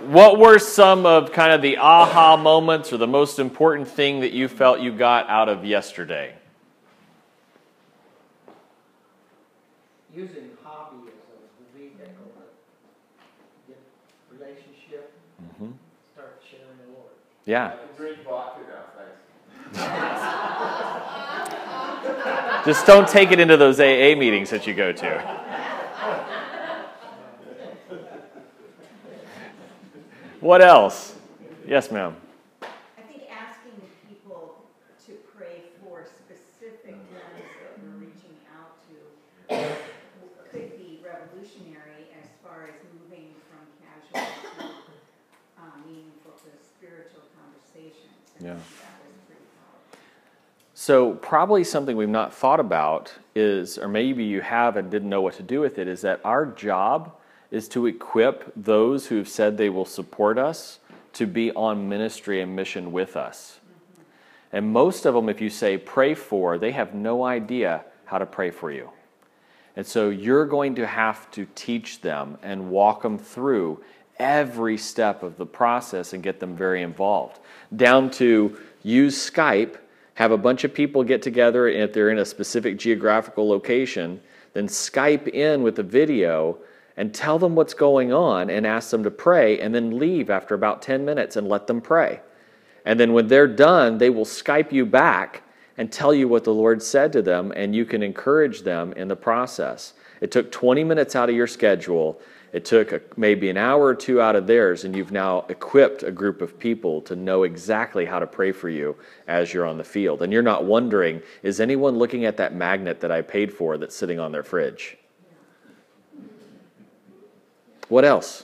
what were some of kind of the aha moments or the most important thing that you felt you got out of yesterday? Using hobby as a vehicle to get relationship, start sharing the Lord. Yeah. I can drink vodka now, thanks. Just don't take it into those AA meetings that you go to. What else? Yes, ma'am. I think asking people to pray for specific ones that we're reaching out to could be revolutionary as far as moving from casual to meaningful to spiritual conversations. And Yeah. that was pretty powerful. So probably something we've not thought about is, or maybe you have and didn't know what to do with it, is that our job is to equip those who've said they will support us to be on ministry and mission with us. And most of them, if you say pray for, they have no idea how to pray for you. And so you're going to have to teach them and walk them through every step of the process and get them very involved. Down to use Skype, have a bunch of people get together if they're in a specific geographical location, then Skype in with a video and tell them what's going on and ask them to pray, and then leave after about 10 minutes and let them pray. And then when they're done, they will Skype you back and tell you what the Lord said to them, and you can encourage them in the process. It took 20 minutes out of your schedule. It took maybe an hour or two out of theirs, and you've now equipped a group of people to know exactly how to pray for you as you're on the field. And you're not wondering, is anyone looking at that magnet that I paid for that's sitting on their fridge? What else?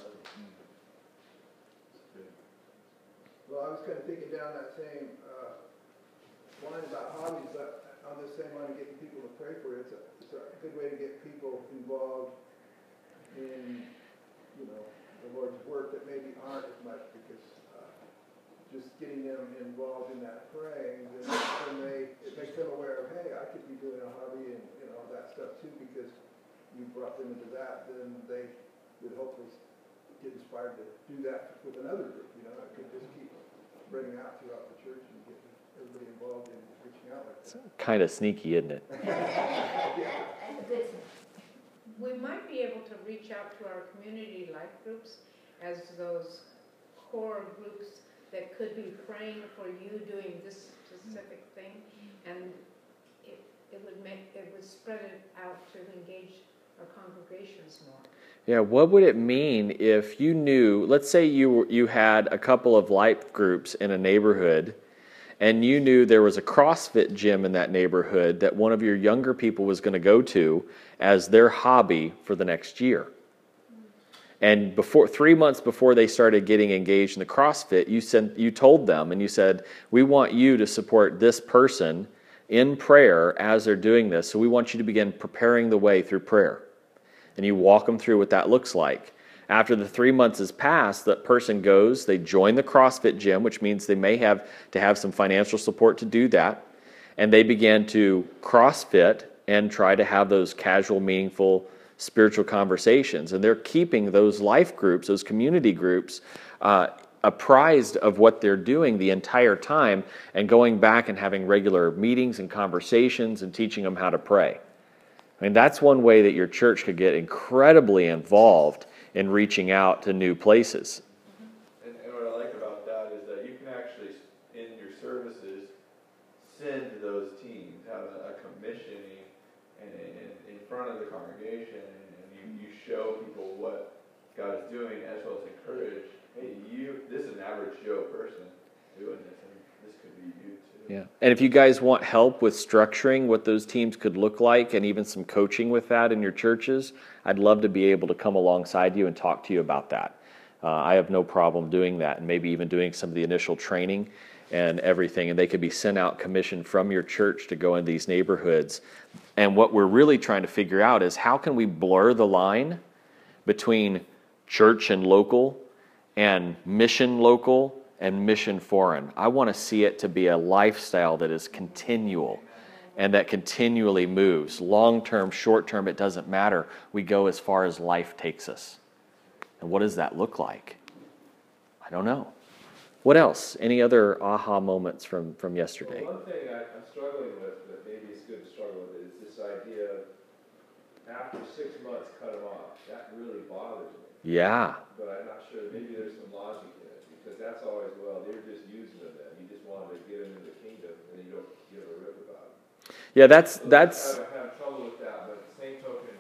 Well, I was kind of thinking down that same line about hobbies, but on the same line of getting people to pray for it, it's a good way to get people involved in, the Lord's work that maybe aren't as much, because just getting them involved in that praying, then it makes them aware of, hey, I could be doing a hobby and that stuff too, because you brought them into that. Then they would hopefully get inspired to do that with another group. It could just keep spreading out throughout the church and get everybody involved in reaching out like that. It's kind of sneaky, isn't it? We might be able to reach out to our community life groups as those core groups that could be praying for you doing this specific thing, and it would spread it out to engage our congregations more. Yeah, what would it mean if you knew, let's say you had a couple of life groups in a neighborhood, and you knew there was a CrossFit gym in that neighborhood that one of your younger people was going to go to as their hobby for the next year. And 3 months before they started getting engaged in the CrossFit, you told them and you said, we want you to support this person in prayer as they're doing this. So we want you to begin preparing the way through prayer. And you walk them through what that looks like. After the 3 months has passed, that person goes, they join the CrossFit gym, which means they may have to have some financial support to do that. And they begin to CrossFit and try to have those casual, meaningful, spiritual conversations. And they're keeping those life groups, those community groups, apprised of what they're doing the entire time, and going back and having regular meetings and conversations and teaching them how to pray. I mean, that's one way that your church could get incredibly involved in reaching out to new places. And what I like about that is that you can actually, in your services, send those teams, have a commissioning in front of the congregation, and you show people what God is doing, as well as encourage, hey, this is an average Joe person doing this, and this could be you too. Yeah. And if you guys want help with structuring what those teams could look like, and even some coaching with that in your churches, I'd love to be able to come alongside you and talk to you about that. I have no problem doing that, and maybe even doing some of the initial training and everything, and they could be sent out commissioned from your church to go in these neighborhoods. And what we're really trying to figure out is, how can we blur the line between church and local and mission local and mission foreign? I want to see it to be a lifestyle that is continual and that continually moves. Long-term, short-term, it doesn't matter. We go as far as life takes us. And what does that look like? don't know. What else? Any other aha moments from yesterday? Well, one thing I'm struggling with, that maybe it's good to struggle with, is this idea of after 6 months cut them off. That really bothers me. Yeah. But I'm not sure, maybe there's some logic in it, because that's always, well, they're just using them then. You just wanted to get them into the kingdom, and then you don't give a rip about it. Yeah, that's I have trouble with that, but at the same token,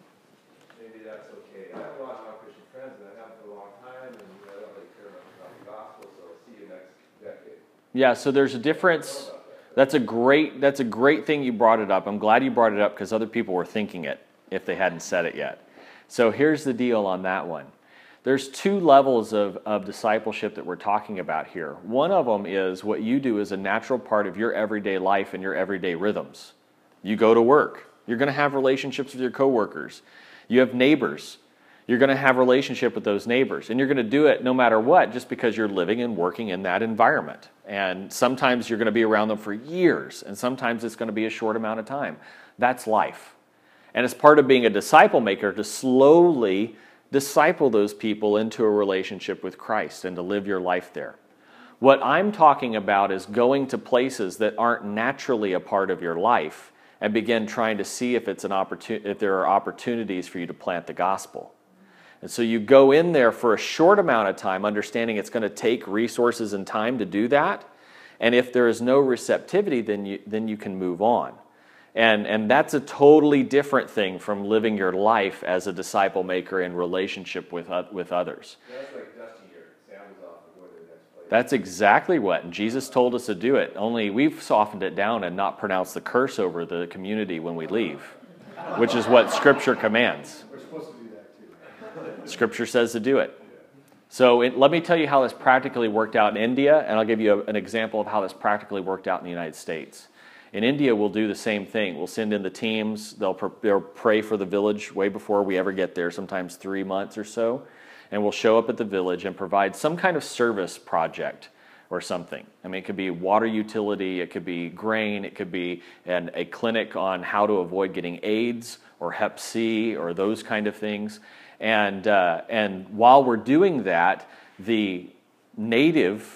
maybe that's okay. I have a lot of non-Christian friends, and I have for a long time, and I don't really care much about the gospel, so I'll see you next decade. Yeah, so there's a difference. That's a great thing you brought it up. I'm glad you brought it up because other people were thinking it if they hadn't said it yet. So here's the deal on that one. There's two levels of discipleship that we're talking about here. One of them is what you do is a natural part of your everyday life and your everyday rhythms. You go to work. You're going to have relationships with your coworkers. You have neighbors. You're going to have a relationship with those neighbors. And you're going to do it no matter what, just because you're living and working in that environment. And sometimes you're going to be around them for years, and sometimes it's going to be a short amount of time. That's life. And it's part of being a disciple maker to slowly disciple those people into a relationship with Christ and to live your life there. What I'm talking about is going to places that aren't naturally a part of your life and begin trying to see if if there are opportunities for you to plant the gospel. And so you go in there for a short amount of time, understanding it's going to take resources and time to do that. And if there is no receptivity, then you can move on. And that's a totally different thing from living your life as a disciple maker in relationship with others. That's like dusting your sandals off and going to the next place. That's exactly what. And Jesus told us to do it. Only we've softened it down and not pronounced the curse over the community when we leave, which is what Scripture commands. We're supposed to do that too. Scripture says to do it. So let me tell you how this practically worked out in India, and I'll give you an example of how this practically worked out in the United States. In India, we'll do the same thing. We'll send in the teams. They'll pray for the village way before we ever get there, sometimes 3 months or so. And we'll show up at the village and provide some kind of service project or something. I mean, it could be water utility, it could be grain, it could be a clinic on how to avoid getting AIDS or Hep C or those kind of things. And while we're doing that, the native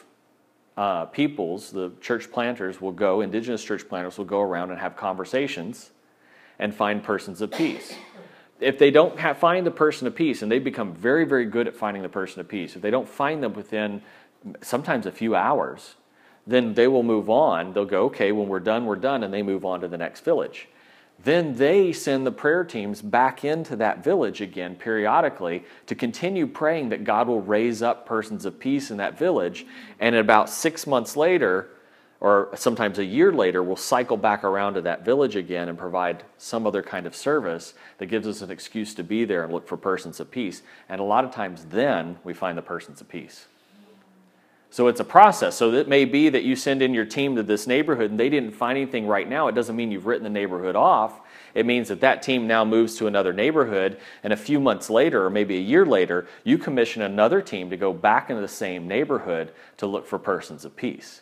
peoples, the church planters will go, indigenous church planters will go around and have conversations and find persons of peace. If they don't find the person of peace, and they become very, very good at finding the person of peace, if they don't find them within sometimes a few hours, then they will move on. They'll go, okay, when we're done, and they move on to the next village. Then they send the prayer teams back into that village again periodically to continue praying that God will raise up persons of peace in that village. And about 6 months later, or sometimes a year later, we'll cycle back around to that village again and provide some other kind of service that gives us an excuse to be there and look for persons of peace. And a lot of times then we find the persons of peace. So it's a process. So it may be that you send in your team to this neighborhood and they didn't find anything right now. It doesn't mean you've written the neighborhood off. It means that team now moves to another neighborhood, and a few months later, or maybe a year later, you commission another team to go back into the same neighborhood to look for persons of peace.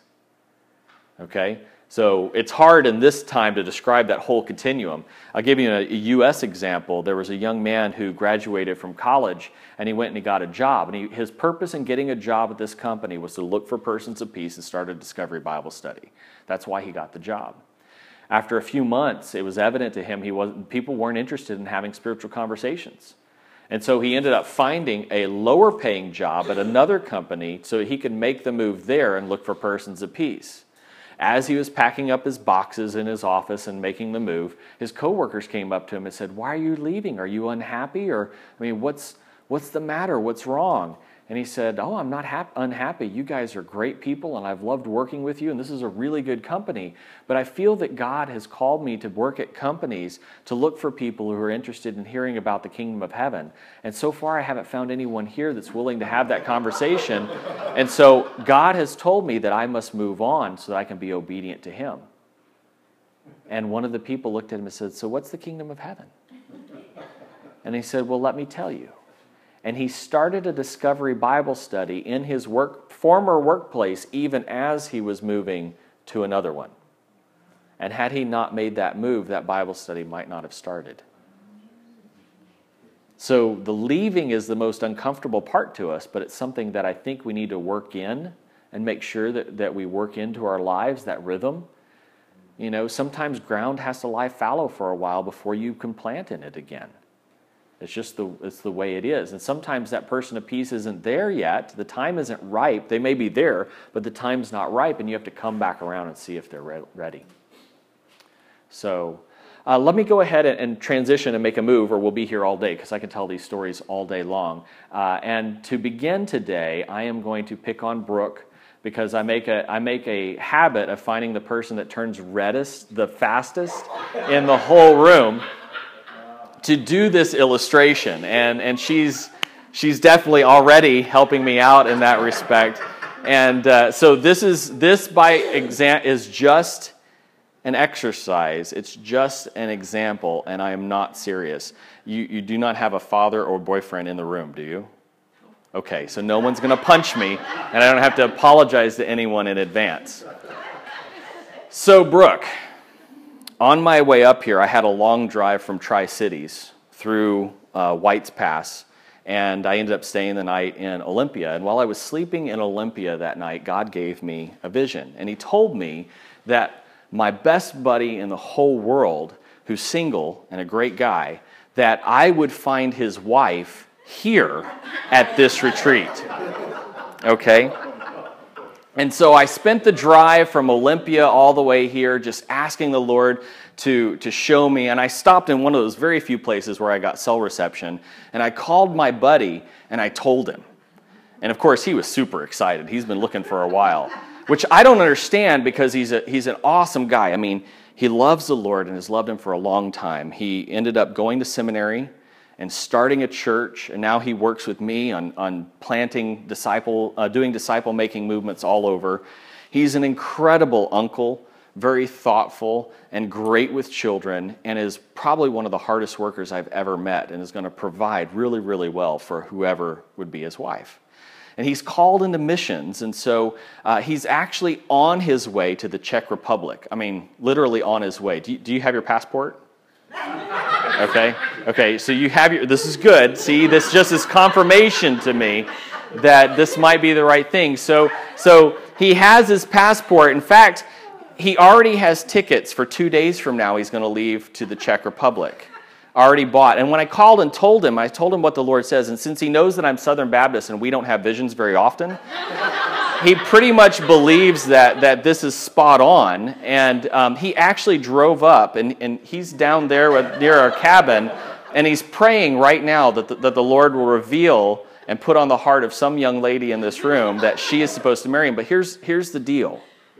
Okay? So it's hard in this time to describe that whole continuum. I'll give you a U.S. example. There was a young man who graduated from college, and he went and he got a job. And his purpose in getting a job at this company was to look for persons of peace and start a Discovery Bible study. That's why he got the job. After a few months, it was evident to him people weren't interested in having spiritual conversations. And so he ended up finding a lower-paying job at another company so he could make the move there and look for persons of peace. As he was packing up his boxes in his office and making the move, his coworkers came up to him and said, "Why are you leaving? Are you unhappy? Or, I mean, what's the matter? What's wrong?" And he said, "Oh, I'm not unhappy. You guys are great people, and I've loved working with you, and this is a really good company. But I feel that God has called me to work at companies to look for people who are interested in hearing about the kingdom of heaven. And so far, I haven't found anyone here that's willing to have that conversation. And so God has told me that I must move on so that I can be obedient to Him." And one of the people looked at him and said, "So what's the kingdom of heaven?" And he said, "Well, let me tell you." And he started a Discovery Bible study in his former workplace even as he was moving to another one. And had he not made that move, that Bible study might not have started. So the leaving is the most uncomfortable part to us, but it's something that I think we need to work in and make sure that we work into our lives, that rhythm. You know, sometimes ground has to lie fallow for a while before you can plant in it again. It's the way it is. And sometimes that person of peace isn't there yet. The time isn't ripe. They may be there, but the time's not ripe, and you have to come back around and see if they're ready. So let me go ahead and transition and make a move, or we'll be here all day, because I can tell these stories all day long. And to begin today, I am going to pick on Brooke, because I make a habit of finding the person that turns reddest the fastest in the whole room to do this illustration. And she's definitely already helping me out in that respect. And so this is just an exercise. It's just an example, and I am not serious. You do not have a father or boyfriend in the room, do you? Okay, so no one's going to punch me, and I don't have to apologize to anyone in advance. So, Brooke, on my way up here, I had a long drive from Tri-Cities through White's Pass, and I ended up staying the night in Olympia. And while I was sleeping in Olympia that night, God gave me a vision, and He told me that my best buddy in the whole world, who's single and a great guy, that I would find his wife here at this retreat. Okay? And so I spent the drive from Olympia all the way here just asking the Lord to show me. And I stopped in one of those very few places where I got cell reception. And I called my buddy and I told him. And of course, he was super excited. He's been looking for a while, which I don't understand, because he's an awesome guy. I mean, he loves the Lord and has loved Him for a long time. He ended up going to seminary and starting a church, and now he works with me on planting doing disciple-making movements all over. He's an incredible uncle, very thoughtful and great with children, and is probably one of the hardest workers I've ever met, and is going to provide really, really well for whoever would be his wife. And he's called into missions, and so he's actually on his way to the Czech Republic. I mean, literally on his way. Do you have your passport? Okay, so you have this is good. See, this just is confirmation to me that this might be the right thing. So he has his passport. In fact, he already has tickets for 2 days from now. He's going to leave to the Czech Republic. Already bought. And when I called and told him, I told him what the Lord says. And since he knows that I'm Southern Baptist and we don't have visions very often, he pretty much believes that this is spot on. And he actually drove up, and he's down there near our cabin, and he's praying right now that the Lord will reveal and put on the heart of some young lady in this room that she is supposed to marry him. But here's the deal.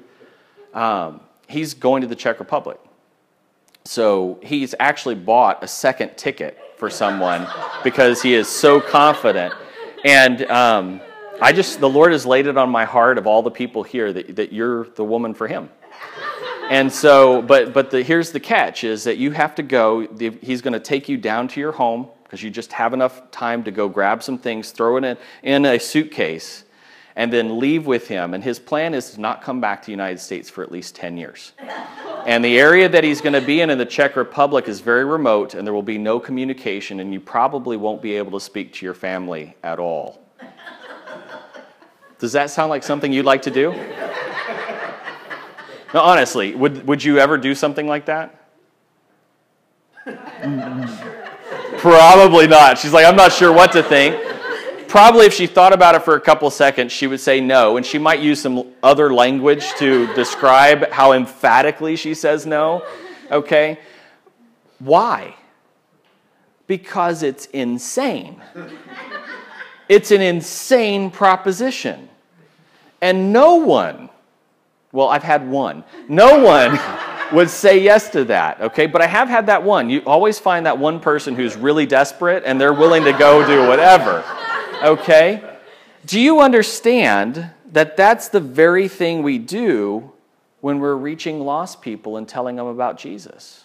He's going to the Czech Republic. So he's actually bought a second ticket for someone because he is so confident. And the Lord has laid it on my heart of all the people here that you're the woman for him. And so, here's the catch, is that you have to go. He's going to take you down to your home, because you just have enough time to go grab some things, throw it in a suitcase, and then leave with him. And his plan is to not come back to the United States for at least 10 years. And the area that he's going to be in the Czech Republic is very remote, and there will be no communication, and you probably won't be able to speak to your family at all. Does that sound like something you'd like to do? No, honestly, would you ever do something like that? Probably not. She's like, I'm not sure what to think. Probably if she thought about it for a couple seconds, she would say no, and she might use some other language to describe how emphatically she says no. Okay? Why? Because it's insane. It's an insane proposition. And no one, well, I've had one. No one would say yes to that, okay? But I have had that one. You always find that one person who's really desperate and they're willing to go do whatever, okay? Do you understand that that's the very thing we do when we're reaching lost people and telling them about Jesus?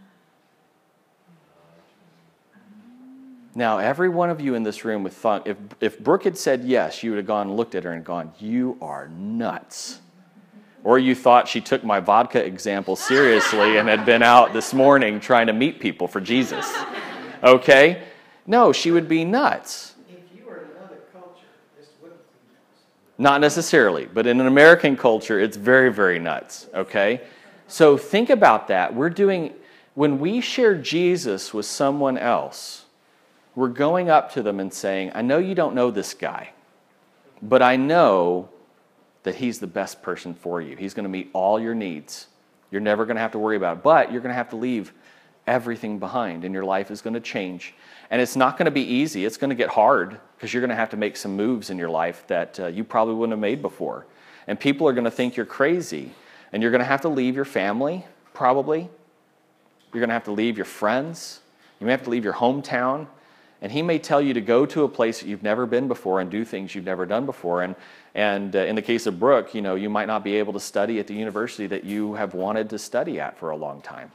Now, every one of you in this room would thought, if Brooke had said yes, you would have gone and looked at her and gone, you are nuts. Or you thought she took my vodka example seriously and had been out this morning trying to meet people for Jesus. Okay? No, she would be nuts. If you were in another culture, this wouldn't be nuts. Not necessarily, but in an American culture, it's very, very nuts, okay? So think about that. When we share Jesus with someone else, we're going up to them and saying, I know you don't know this guy, but I know that he's the best person for you. He's going to meet all your needs. You're never going to have to worry about it, but you're going to have to leave everything behind, and your life is going to change. And it's not going to be easy. It's going to get hard because you're going to have to make some moves in your life that you probably wouldn't have made before. And people are going to think you're crazy. And you're going to have to leave your family, probably. You're going to have to leave your friends. You may have to leave your hometown. And he may tell you to go to a place that you've never been before and do things you've never done before. And in the case of Brooke, you might not be able to study at the university that you have wanted to study at for a long time.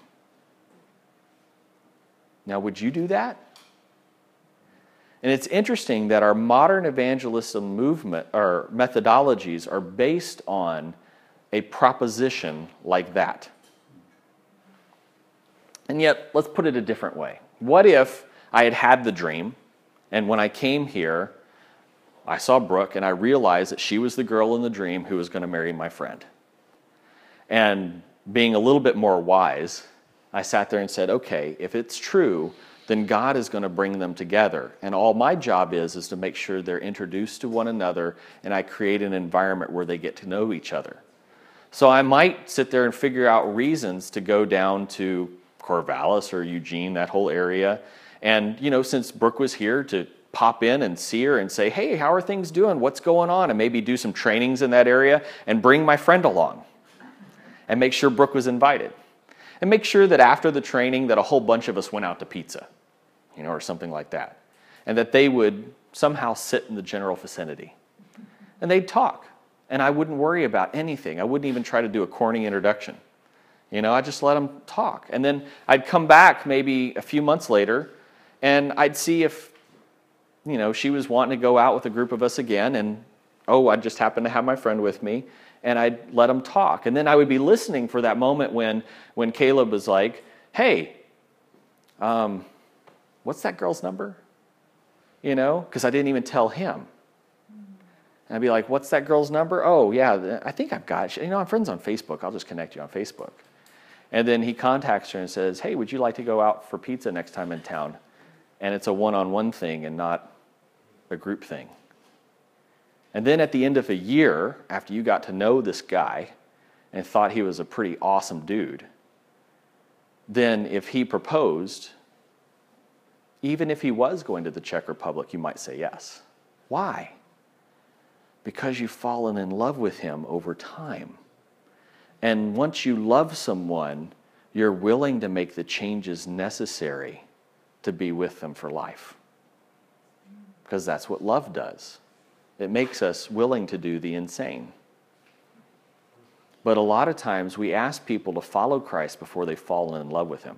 Now, would you do that? And it's interesting that our modern evangelism movement or methodologies are based on a proposition like that. And yet, let's put it a different way. What if I had the dream, and when I came here, I saw Brooke, and I realized that she was the girl in the dream who was going to marry my friend. And being a little bit more wise, I sat there and said, okay, if it's true, then God is going to bring them together. And all my job is to make sure they're introduced to one another, and I create an environment where they get to know each other. So I might sit there and figure out reasons to go down to Corvallis or Eugene, that whole area. And, since Brooke was here, to pop in and see her and say, hey, how are things doing? What's going on? And maybe do some trainings in that area and bring my friend along and make sure Brooke was invited. And make sure that after the training that a whole bunch of us went out to pizza, or something like that. And that they would somehow sit in the general vicinity. And they'd talk. And I wouldn't worry about anything. I wouldn't even try to do a corny introduction. I just let them talk. And then I'd come back maybe a few months later, and I'd see if, she was wanting to go out with a group of us again, and, I just happened to have my friend with me, and I'd let them talk. And then I would be listening for that moment when Caleb was like, hey, what's that girl's number? Because I didn't even tell him. And I'd be like, what's that girl's number? Oh, yeah, I think I've got it. I'm friends on Facebook. I'll just connect you on Facebook. And then he contacts her and says, hey, would you like to go out for pizza next time in town? And it's a one-on-one thing and not a group thing. And then at the end of a year, after you got to know this guy and thought he was a pretty awesome dude, then if he proposed, even if he was going to the Czech Republic, you might say yes. Why? Because you've fallen in love with him over time. And once you love someone, you're willing to make the changes necessary to be with them for life. Because that's what love does. It makes us willing to do the insane. But a lot of times we ask people to follow Christ before they've fallen in love with him.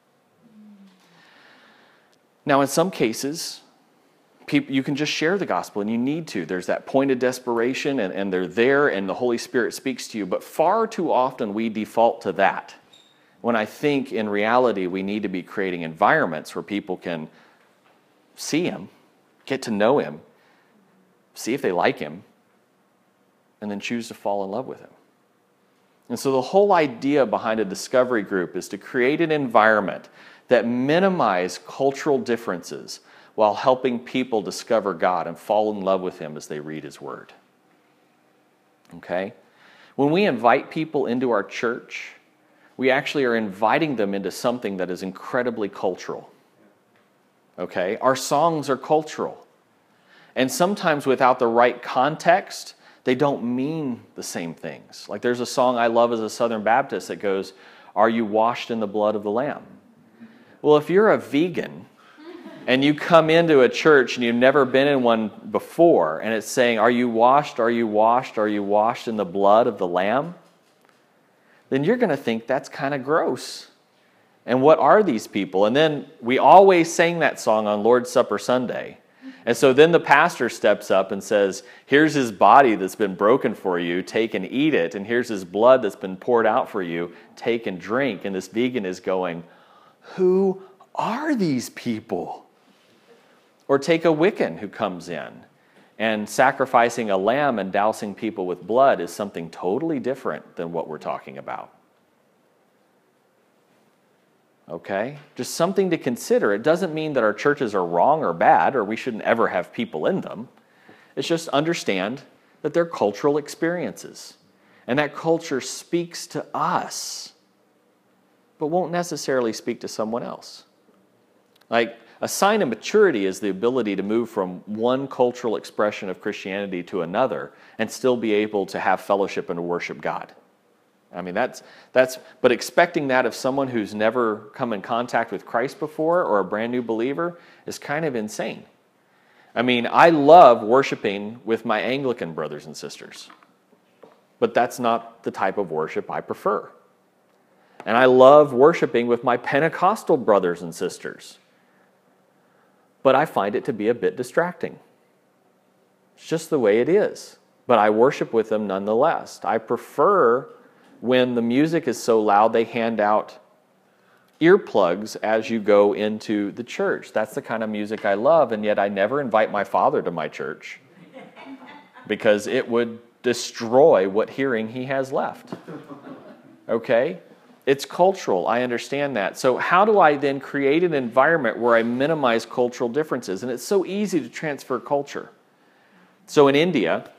Now, in some cases, you can just share the gospel, and you need to. There's that point of desperation, and they're there, and the Holy Spirit speaks to you. But far too often we default to that, when I think in reality we need to be creating environments where people can see him, get to know him, see if they like him, and then choose to fall in love with him. And so the whole idea behind a discovery group is to create an environment that minimize cultural differences while helping people discover God and fall in love with him as they read his word. Okay? When we invite people into our church, we actually are inviting them into something that is incredibly cultural. Okay? Our songs are cultural. And sometimes without the right context, they don't mean the same things. Like there's a song I love as a Southern Baptist that goes, "Are you washed in the blood of the Lamb?" Well, if you're a vegan and you come into a church and you've never been in one before, and it's saying, "Are you washed, are you washed, are you washed in the blood of the Lamb?" then you're going to think that's kind of gross. And what are these people? And then we always sang that song on Lord's Supper Sunday. And so then the pastor steps up and says, "Here's his body that's been broken for you, take and eat it. And here's his blood that's been poured out for you, take and drink." And this vegan is going, "Who are these people? Or take a Wiccan who comes in, and sacrificing a lamb and dousing people with blood is something totally different than what we're talking about. Okay? Just something to consider. It doesn't mean that our churches are wrong or bad, or we shouldn't ever have people in them. It's just understand that they're cultural experiences. And that culture speaks to us, but won't necessarily speak to someone else. Like, a sign of maturity is the ability to move from one cultural expression of Christianity to another and still be able to have fellowship and to worship God. I mean, but expecting that of someone who's never come in contact with Christ before or a brand new believer is kind of insane. I mean, I love worshiping with my Anglican brothers and sisters, but that's not the type of worship I prefer. And I love worshiping with my Pentecostal brothers and sisters, but I find it to be a bit distracting. It's just the way it is. But I worship with them nonetheless. I prefer when the music is so loud they hand out earplugs as you go into the church. That's the kind of music I love, and yet I never invite my father to my church because it would destroy what hearing he has left. Okay? It's cultural. I understand that. So how do I then create an environment where I minimize cultural differences? And it's so easy to transfer culture. So in India,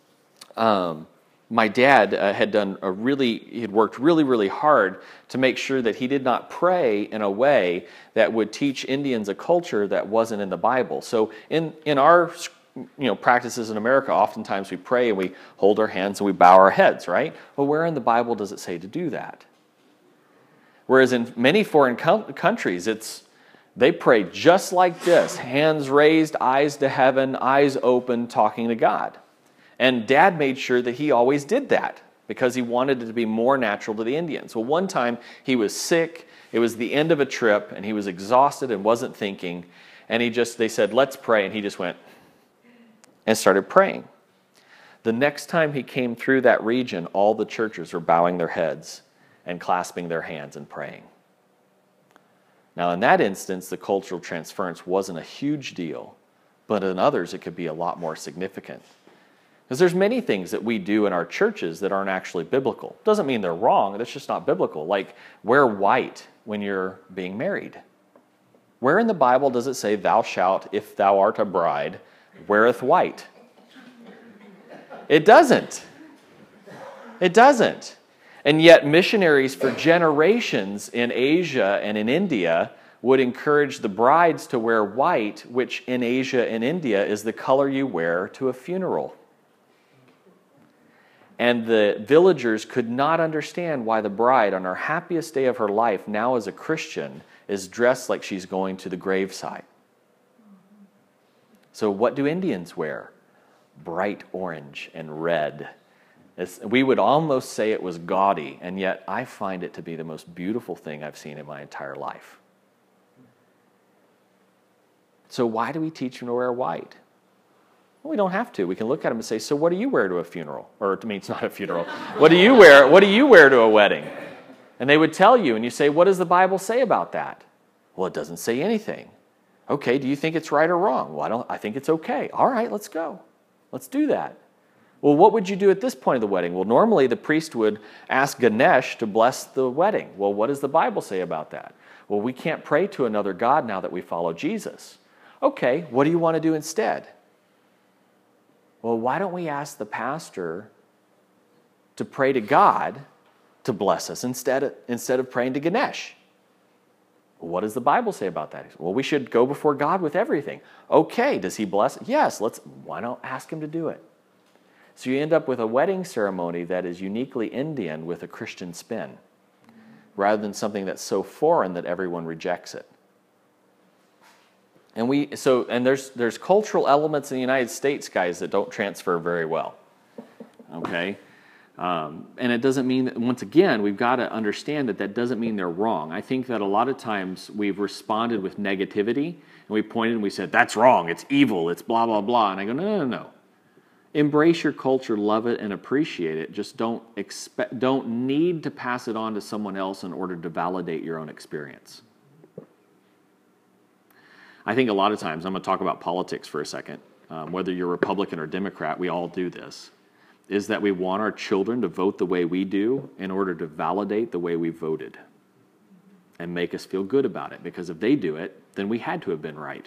my dad had worked really, really hard to make sure that he did not pray in a way that would teach Indians a culture that wasn't in the Bible. So in our practices in America, oftentimes we pray and we hold our hands and we bow our heads, right? Well, where in the Bible does it say to do that? Whereas in many foreign countries, they pray just like this, hands raised, eyes to heaven, eyes open, talking to God. And Dad made sure that he always did that because he wanted it to be more natural to the Indians. Well, one time he was sick, it was the end of a trip, and he was exhausted and wasn't thinking, and they said, let's pray, and he just went and started praying. The next time he came through that region, all the churches were bowing their heads and clasping their hands and praying. Now, in that instance, the cultural transference wasn't a huge deal, but in others, it could be a lot more significant. Because there's many things that we do in our churches that aren't actually biblical. Doesn't mean they're wrong, that's just not biblical. Like, wear white when you're being married. Where in the Bible does it say, thou shalt, if thou art a bride, weareth white? It doesn't. It doesn't. And yet missionaries for generations in Asia and in India would encourage the brides to wear white, which in Asia and India is the color you wear to a funeral. And the villagers could not understand why the bride, on her happiest day of her life, now as a Christian, is dressed like she's going to the gravesite. So what do Indians wear? Bright orange and red. We would almost say it was gaudy, and yet I find it to be the most beautiful thing I've seen in my entire life. So why do we teach them to wear white? Well, we don't have to. We can look at them and say, so what do you wear to a funeral? Or, I mean, it's not a funeral. What do you wear? What do you wear to a wedding? And they would tell you, and you say, what does the Bible say about that? Well, it doesn't say anything. Okay, do you think it's right or wrong? Well, I think it's okay. All right, let's go. Let's do that. Well, what would you do at this point of the wedding? Well, normally the priest would ask Ganesh to bless the wedding. Well, what does the Bible say about that? Well, we can't pray to another God now that we follow Jesus. Okay, what do you want to do instead? Well, why don't we ask the pastor to pray to God to bless us instead of praying to Ganesh? Well, what does the Bible say about that? Well, we should go before God with everything. Okay, does he bless? Yes, why not ask him to do it? So you end up with a wedding ceremony that is uniquely Indian with a Christian spin, rather than something that's so foreign that everyone rejects it. And there's cultural elements in the United States, guys, that don't transfer very well. Okay? And it doesn't mean that, once again, we've got to understand that doesn't mean they're wrong. I think that a lot of times we've responded with negativity, and we pointed and we said, that's wrong, it's evil, it's blah, blah, blah. And I go, no. Embrace your culture, love it, and appreciate it. Just don't need to pass it on to someone else in order to validate your own experience. I think a lot of times, I'm going to talk about politics for a second, whether you're Republican or Democrat, we all do this, is that we want our children to vote the way we do in order to validate the way we voted and make us feel good about it. Because if they do it, then we had to have been right.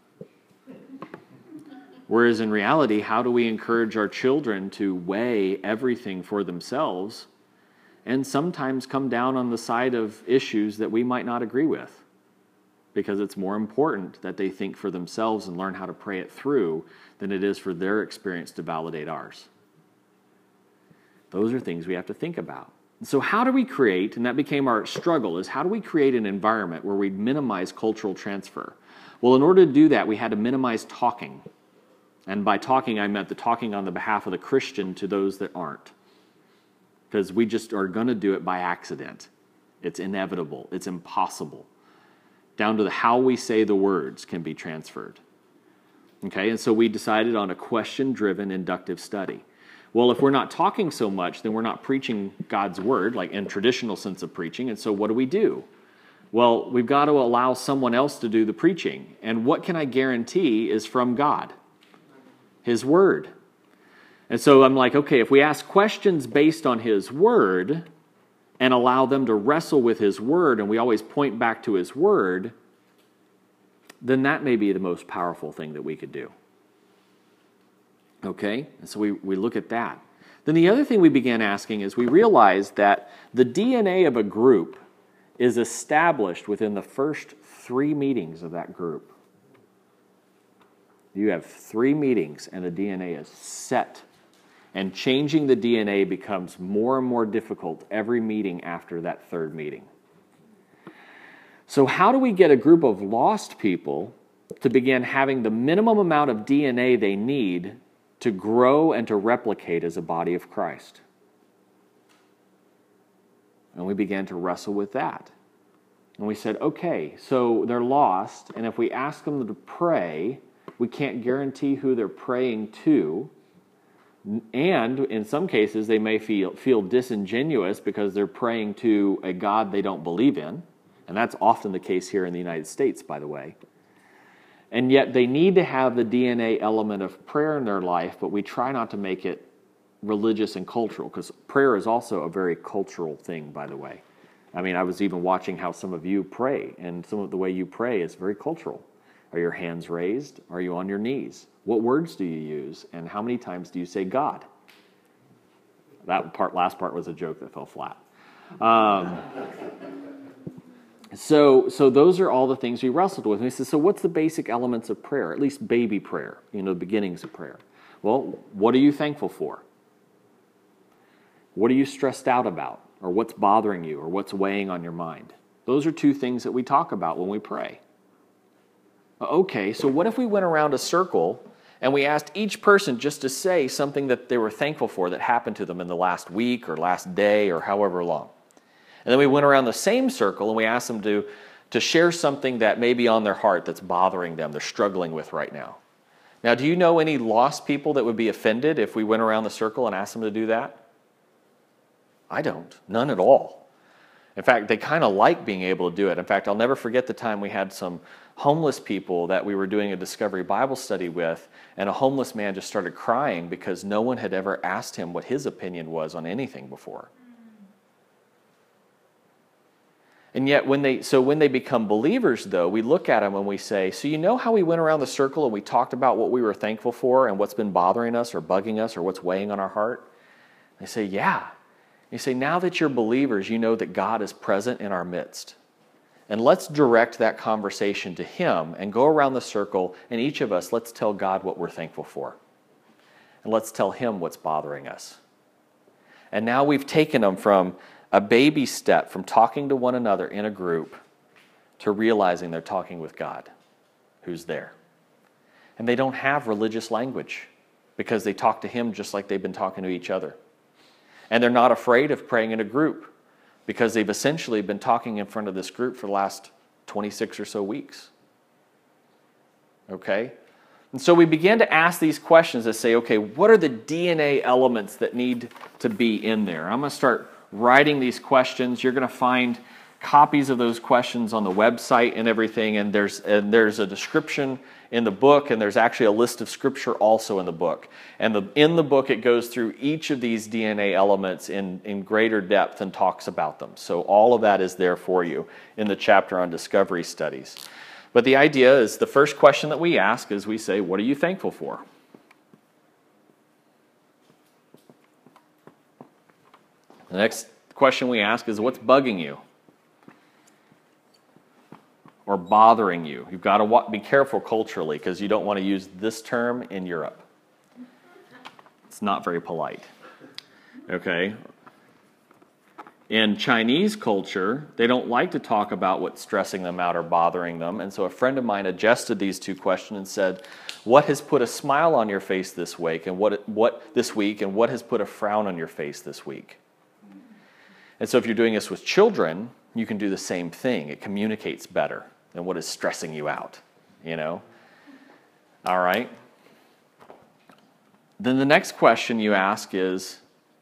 Whereas in reality, how do we encourage our children to weigh everything for themselves and sometimes come down on the side of issues that we might not agree with? Because it's more important that they think for themselves and learn how to pray it through than it is for their experience to validate ours. Those are things we have to think about. So how do we create, and that became our struggle, is how do we create an environment where we minimize cultural transfer? Well, in order to do that, we had to minimize talking. And by talking, I meant the talking on the behalf of the Christian to those that aren't. Because we just are going to do it by accident. It's inevitable. It's impossible. Down to the how we say the words can be transferred. Okay, and so we decided on a question-driven inductive study. Well, if we're not talking so much, then we're not preaching God's word, like in traditional sense of preaching. And so what do? Well, we've got to allow someone else to do the preaching. And what can I guarantee is from God? His word. And so I'm like, okay, if we ask questions based on his word and allow them to wrestle with his word, and we always point back to his word, then that may be the most powerful thing that we could do. Okay? And so we look at that. Then the other thing we began asking is we realized that the DNA of a group is established within the first 3 meetings of that group. You have 3 meetings and the DNA is set. And changing the DNA becomes more and more difficult every meeting after that 3rd meeting. So how do we get a group of lost people to begin having the minimum amount of DNA they need to grow and to replicate as a body of Christ? And we began to wrestle with that. And we said, okay, so they're lost, and if we ask them to pray, we can't guarantee who they're praying to. And in some cases, they may feel disingenuous because they're praying to a God they don't believe in. And that's often the case here in the United States, by the way. And yet they need to have the DNA element of prayer in their life, but we try not to make it religious and cultural, because prayer is also a very cultural thing, by the way. I mean, I was even watching how some of you pray, and some of the way you pray is very cultural. Are your hands raised? Are you on your knees? What words do you use? And how many times do you say God? That last part was a joke that fell flat. So those are all the things we wrestled with. And we said, so what's the basic elements of prayer? At least baby prayer, the beginnings of prayer. Well, what are you thankful for? What are you stressed out about? Or what's bothering you? Or what's weighing on your mind? Those are 2 things that we talk about when we pray. Okay, so what if we went around a circle and we asked each person just to say something that they were thankful for that happened to them in the last week or last day or however long? And then we went around the same circle and we asked them to share something that may be on their heart that's bothering them, they're struggling with right now. Now, do you know any lost people that would be offended if we went around the circle and asked them to do that? I don't. None at all. In fact, they kind of like being able to do it. In fact, I'll never forget the time we had some homeless people that we were doing a Discovery Bible study with, and a homeless man just started crying because no one had ever asked him what his opinion was on anything before. And yet when they become believers, though, we look at them and we say, so you know how we went around the circle and we talked about what we were thankful for and what's been bothering us or bugging us or what's weighing on our heart? They say, yeah. You say, now that you're believers, you know that God is present in our midst. And let's direct that conversation to Him and go around the circle, and each of us, let's tell God what we're thankful for. And let's tell Him what's bothering us. And now we've taken them from a baby step, from talking to one another in a group, to realizing they're talking with God, who's there. And they don't have religious language, because they talk to Him just like they've been talking to each other. And they're not afraid of praying in a group, because they've essentially been talking in front of this group for the last 26 or so weeks. Okay? And so we began to ask these questions that say, okay, what are the DNA elements that need to be in there? I'm going to start writing these questions. You're going to find copies of those questions on the website and everything, and there's a description in the book, and there's actually a list of scripture also in the book. And in the book, it goes through each of these DNA elements in greater depth and talks about them. So all of that is there for you in the chapter on discovery studies. But the idea is the first question that we ask is we say, what are you thankful for? The next question we ask is, what's bugging you or bothering you? You've got to be careful culturally, because you don't want to use this term in Europe. It's not very polite. Okay? In Chinese culture, they don't like to talk about what's stressing them out or bothering them. And so a friend of mine adjusted these two questions and said, what has put a smile on your face this week, and what has put a frown on your face this week? And so if you're doing this with children, you can do the same thing. It communicates better than what is stressing you out, you know? All right? Then the next question you ask is,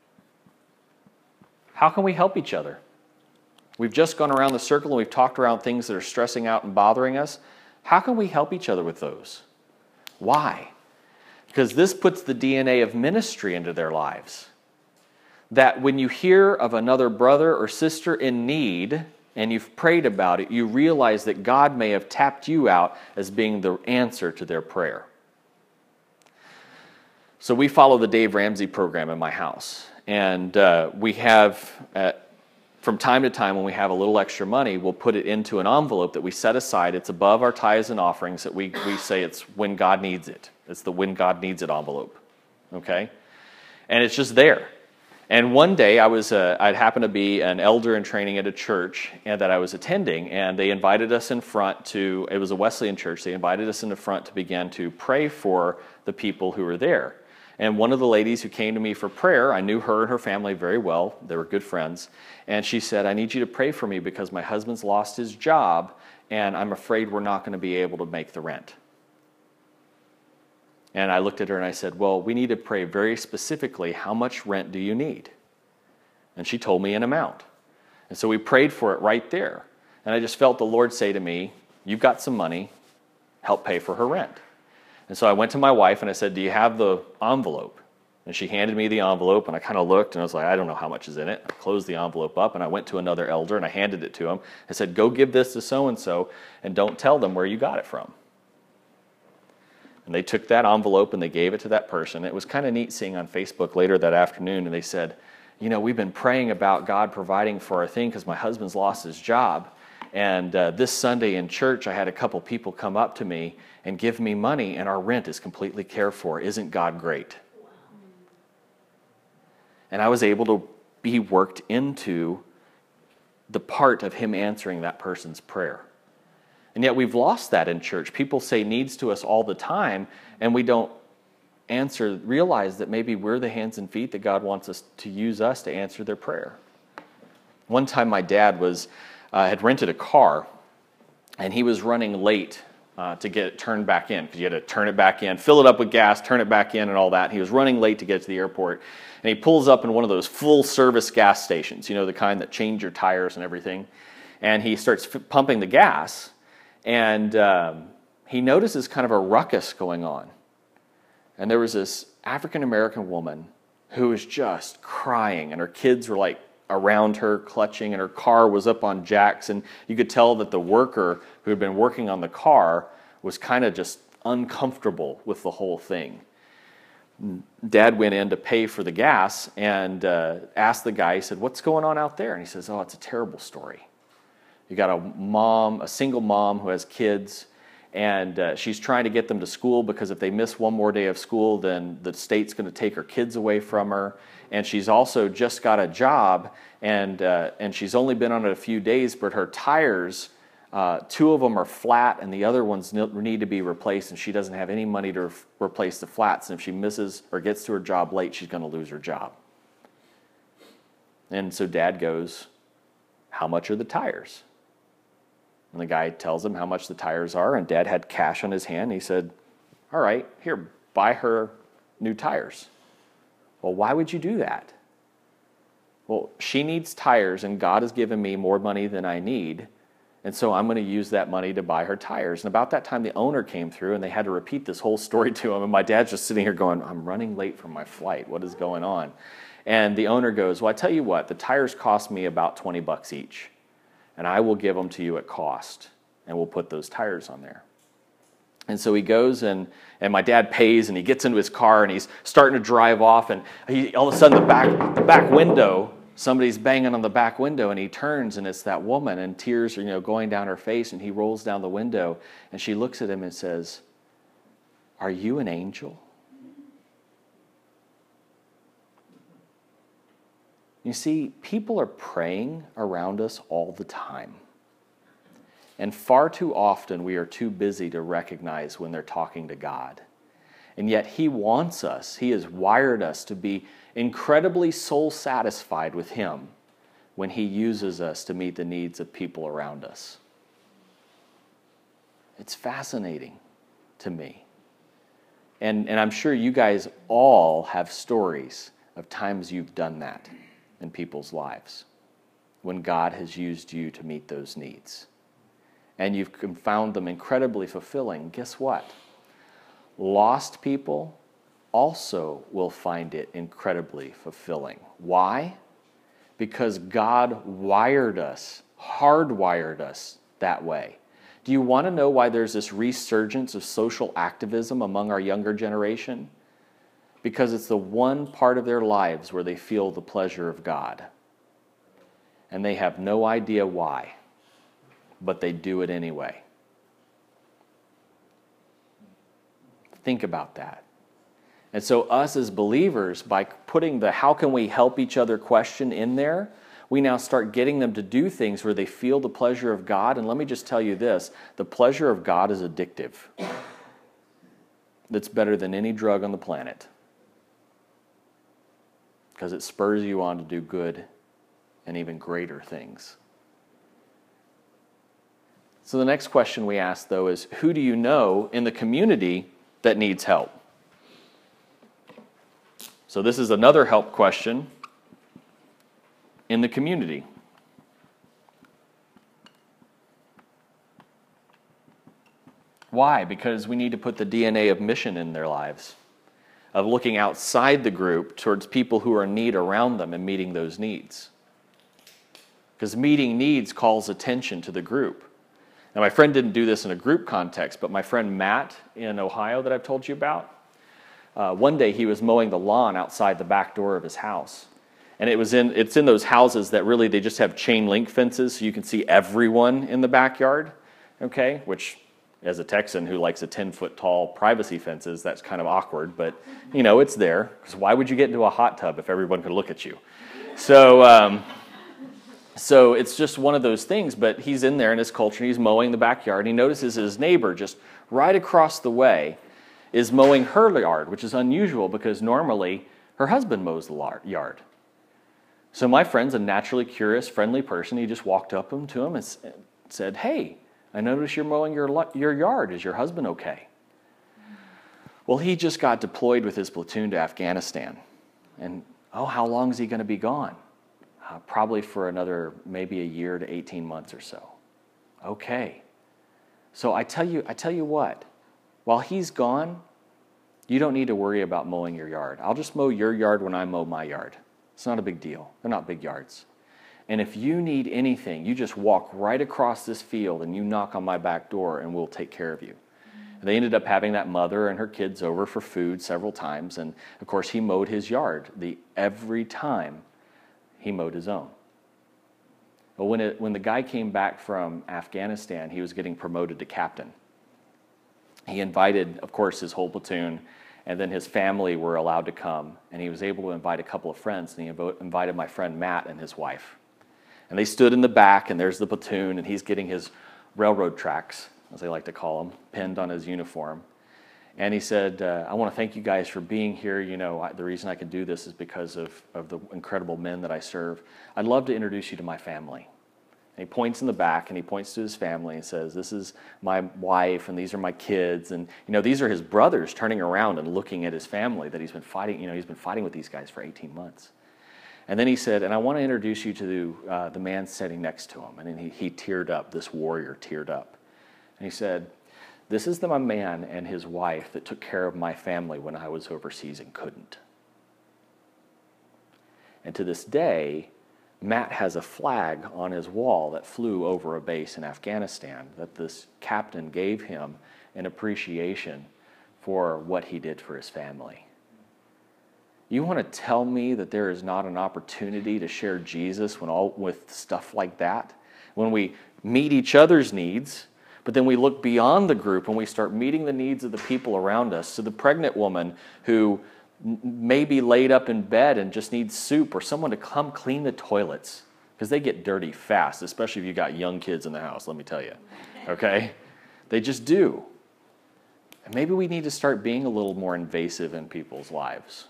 how can we help each other? We've just gone around the circle and we've talked around things that are stressing out and bothering us. How can we help each other with those? Why? Because this puts the DNA of ministry into their lives. That when you hear of another brother or sister in need and you've prayed about it, you realize that God may have tapped you out as being the answer to their prayer. So we follow the Dave Ramsey program in my house. And we have, from time to time, when we have a little extra money, we'll put it into an envelope that we set aside. It's above our tithes and offerings that we say it's when God needs it. It's the when God needs it envelope. Okay? And it's just there. And one day I'd happened to be an elder in training at a church and that I was attending, and they invited us in front to, it was a Wesleyan church, they invited us in the front to begin to pray for the people who were there. And one of the ladies who came to me for prayer, I knew her and her family very well, they were good friends, and she said, I need you to pray for me because my husband's lost his job and I'm afraid we're not going to be able to make the rent. And I looked at her and I said, well, we need to pray very specifically, how much rent do you need? And she told me an amount. And so we prayed for it right there. And I just felt the Lord say to me, you've got some money, help pay for her rent. And so I went to my wife and I said, do you have the envelope? And she handed me the envelope and I kind of looked and I was like, I don't know how much is in it. I closed the envelope up and I went to another elder and I handed it to him. I said, go give this to so-and-so and don't tell them where you got it from. And they took that envelope and they gave it to that person. It was kind of neat seeing on Facebook later that afternoon, and they said, you know, we've been praying about God providing for our thing because my husband's lost his job. And this Sunday in church, I had a couple people come up to me and give me money, and our rent is completely cared for. Isn't God great? And I was able to be worked into the part of him answering that person's prayer. And yet we've lost that in church. People say needs to us all the time, and we don't realize that maybe we're the hands and feet that God wants us to use us to answer their prayer. One time my dad had rented a car, and he was running late to get it turned back in, because you had to turn it back in, fill it up with gas, turn it back in and all that. He was running late to get to the airport, and he pulls up in one of those full-service gas stations, you know, the kind that change your tires and everything, and he starts pumping the gas. And he notices kind of a ruckus going on. And there was this African-American woman who was just crying, and her kids were like around her, clutching, and her car was up on jacks. And you could tell that the worker who had been working on the car was kind of just uncomfortable with the whole thing. Dad went in to pay for the gas and asked the guy, he said, what's going on out there? And he says, oh, it's a terrible story. You got a single mom who has kids, and she's trying to get them to school because if they miss one more day of school, then the state's going to take her kids away from her. And she's also just got a job, and she's only been on it a few days, but her tires, 2 of them are flat, and the other ones need to be replaced, and she doesn't have any money to replace the flats. And if she misses or gets to her job late, she's going to lose her job. And so Dad goes, how much are the tires? And the guy tells him how much the tires are, and Dad had cash on his hand. He said, all right, here, buy her new tires. Well, why would you do that? Well, she needs tires, and God has given me more money than I need, and so I'm going to use that money to buy her tires. And about that time, the owner came through, and they had to repeat this whole story to him. And my dad's just sitting here going, I'm running late for my flight. What is going on? And the owner goes, well, I tell you what, the tires cost me about $20 each, and I will give them to you at cost, and we'll put those tires on there. And so he goes, and my dad pays, and he gets into his car, and he's starting to drive off, and all of a sudden the back window, somebody's banging on the back window, and he turns, and it's that woman, and tears are going down her face, and he rolls down the window, and she looks at him and says, "Are you an angel?" You see, people are praying around us all the time. And far too often we are too busy to recognize when they're talking to God. And yet He wants us, He has wired us to be incredibly soul satisfied with Him when He uses us to meet the needs of people around us. It's fascinating to me. And I'm sure you guys all have stories of times you've done that in people's lives when God has used you to meet those needs. And you've found them incredibly fulfilling. Guess what? Lost people also will find it incredibly fulfilling. Why? Because God wired us, hardwired us that way. Do you want to know why there's this resurgence of social activism among our younger generation? Because it's the one part of their lives where they feel the pleasure of God. And they have no idea why, but they do it anyway. Think about that. And so us as believers, by putting the how can we help each other question in there, we now start getting them to do things where they feel the pleasure of God. And let me just tell you this, the pleasure of God is addictive. That's better than any drug on the planet. Because it spurs you on to do good and even greater things. So the next question we ask, though, is who do you know in the community that needs help? So this is another help question in the community. Why? Because we need to put the DNA of mission in their lives, of looking outside the group towards people who are in need around them and meeting those needs. Because meeting needs calls attention to the group. Now, my friend didn't do this in a group context, but my friend Matt in Ohio that I've told you about, one day he was mowing the lawn outside the back door of his house. And it's in those houses that really, they just have chain link fences so you can see everyone in the backyard, okay? Which, as a Texan who likes a 10-foot tall privacy fences, that's kind of awkward, but, it's there. Because why would you get into a hot tub if everyone could look at you? So it's just one of those things, but he's in there in his culture, and he's mowing the backyard, and he notices his neighbor just right across the way is mowing her yard, which is unusual because normally her husband mows the yard. So my friend's a naturally curious, friendly person. He just walked up to him and said, "Hey, I noticed you're mowing your yard. Is your husband okay?" Well, he just got deployed with his platoon to Afghanistan. And, how long is he going to be gone? Probably for another maybe a year to 18 months or so. Okay. So I tell you what, while he's gone, you don't need to worry about mowing your yard. I'll just mow your yard when I mow my yard. It's not a big deal. They're not big yards. And if you need anything, you just walk right across this field and you knock on my back door and we'll take care of you. And they ended up having that mother and her kids over for food several times. And of course, he mowed his yard every time he mowed his own. But when the guy came back from Afghanistan, he was getting promoted to captain. He invited, of course, his whole platoon, and then his family were allowed to come, and he was able to invite a couple of friends, and he invited my friend Matt and his wife. And they stood in the back, and there's the platoon, and he's getting his railroad tracks, as they like to call them, pinned on his uniform. And he said, I want to thank you guys for being here. The reason I can do this is because of the incredible men that I serve. I'd love to introduce you to my family. And he points in the back, and he points to his family and says, this is my wife, and these are my kids. And, these are his brothers turning around and looking at his family that he's been fighting. He's been fighting with these guys for 18 months. And then he said, and I want to introduce you to the man sitting next to him. And then he teared up, this warrior teared up. And he said, this is my man and his wife that took care of my family when I was overseas and couldn't. And to this day, Matt has a flag on his wall that flew over a base in Afghanistan that this captain gave him in appreciation for what he did for his family. You want to tell me that there is not an opportunity to share Jesus with stuff like that? When we meet each other's needs, but then we look beyond the group and we start meeting the needs of the people around us. So the pregnant woman who may be laid up in bed and just needs soup or someone to come clean the toilets because they get dirty fast, especially if you've got young kids in the house, let me tell you. Okay? They just do. And maybe we need to start being a little more invasive in people's lives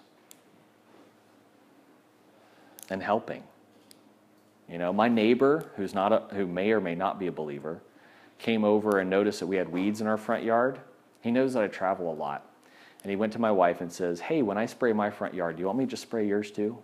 and helping. You know, my neighbor, who may or may not be a believer, came over and noticed that we had weeds in our front yard. He knows that I travel a lot. And he went to my wife and says, hey, when I spray my front yard, do you want me to just spray yours too?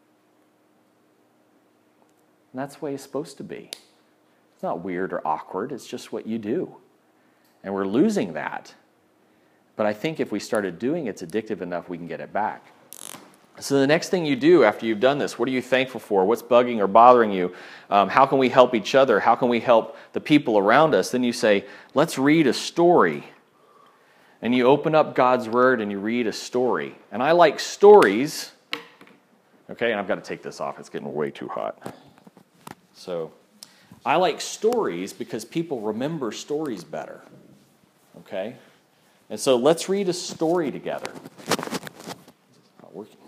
And that's the way it's supposed to be. It's not weird or awkward. It's just what you do. And we're losing that. But I think if we started doing it, it's addictive enough we can get it back. So the next thing you do after you've done this, what are you thankful for? What's bugging or bothering you? How can we help each other? How can we help the people around us? Then you say, let's read a story. And you open up God's Word and you read a story. And I like stories. Okay, and I've got to take this off. It's getting way too hot. So I like stories because people remember stories better. Okay? And so let's read a story together. Not working.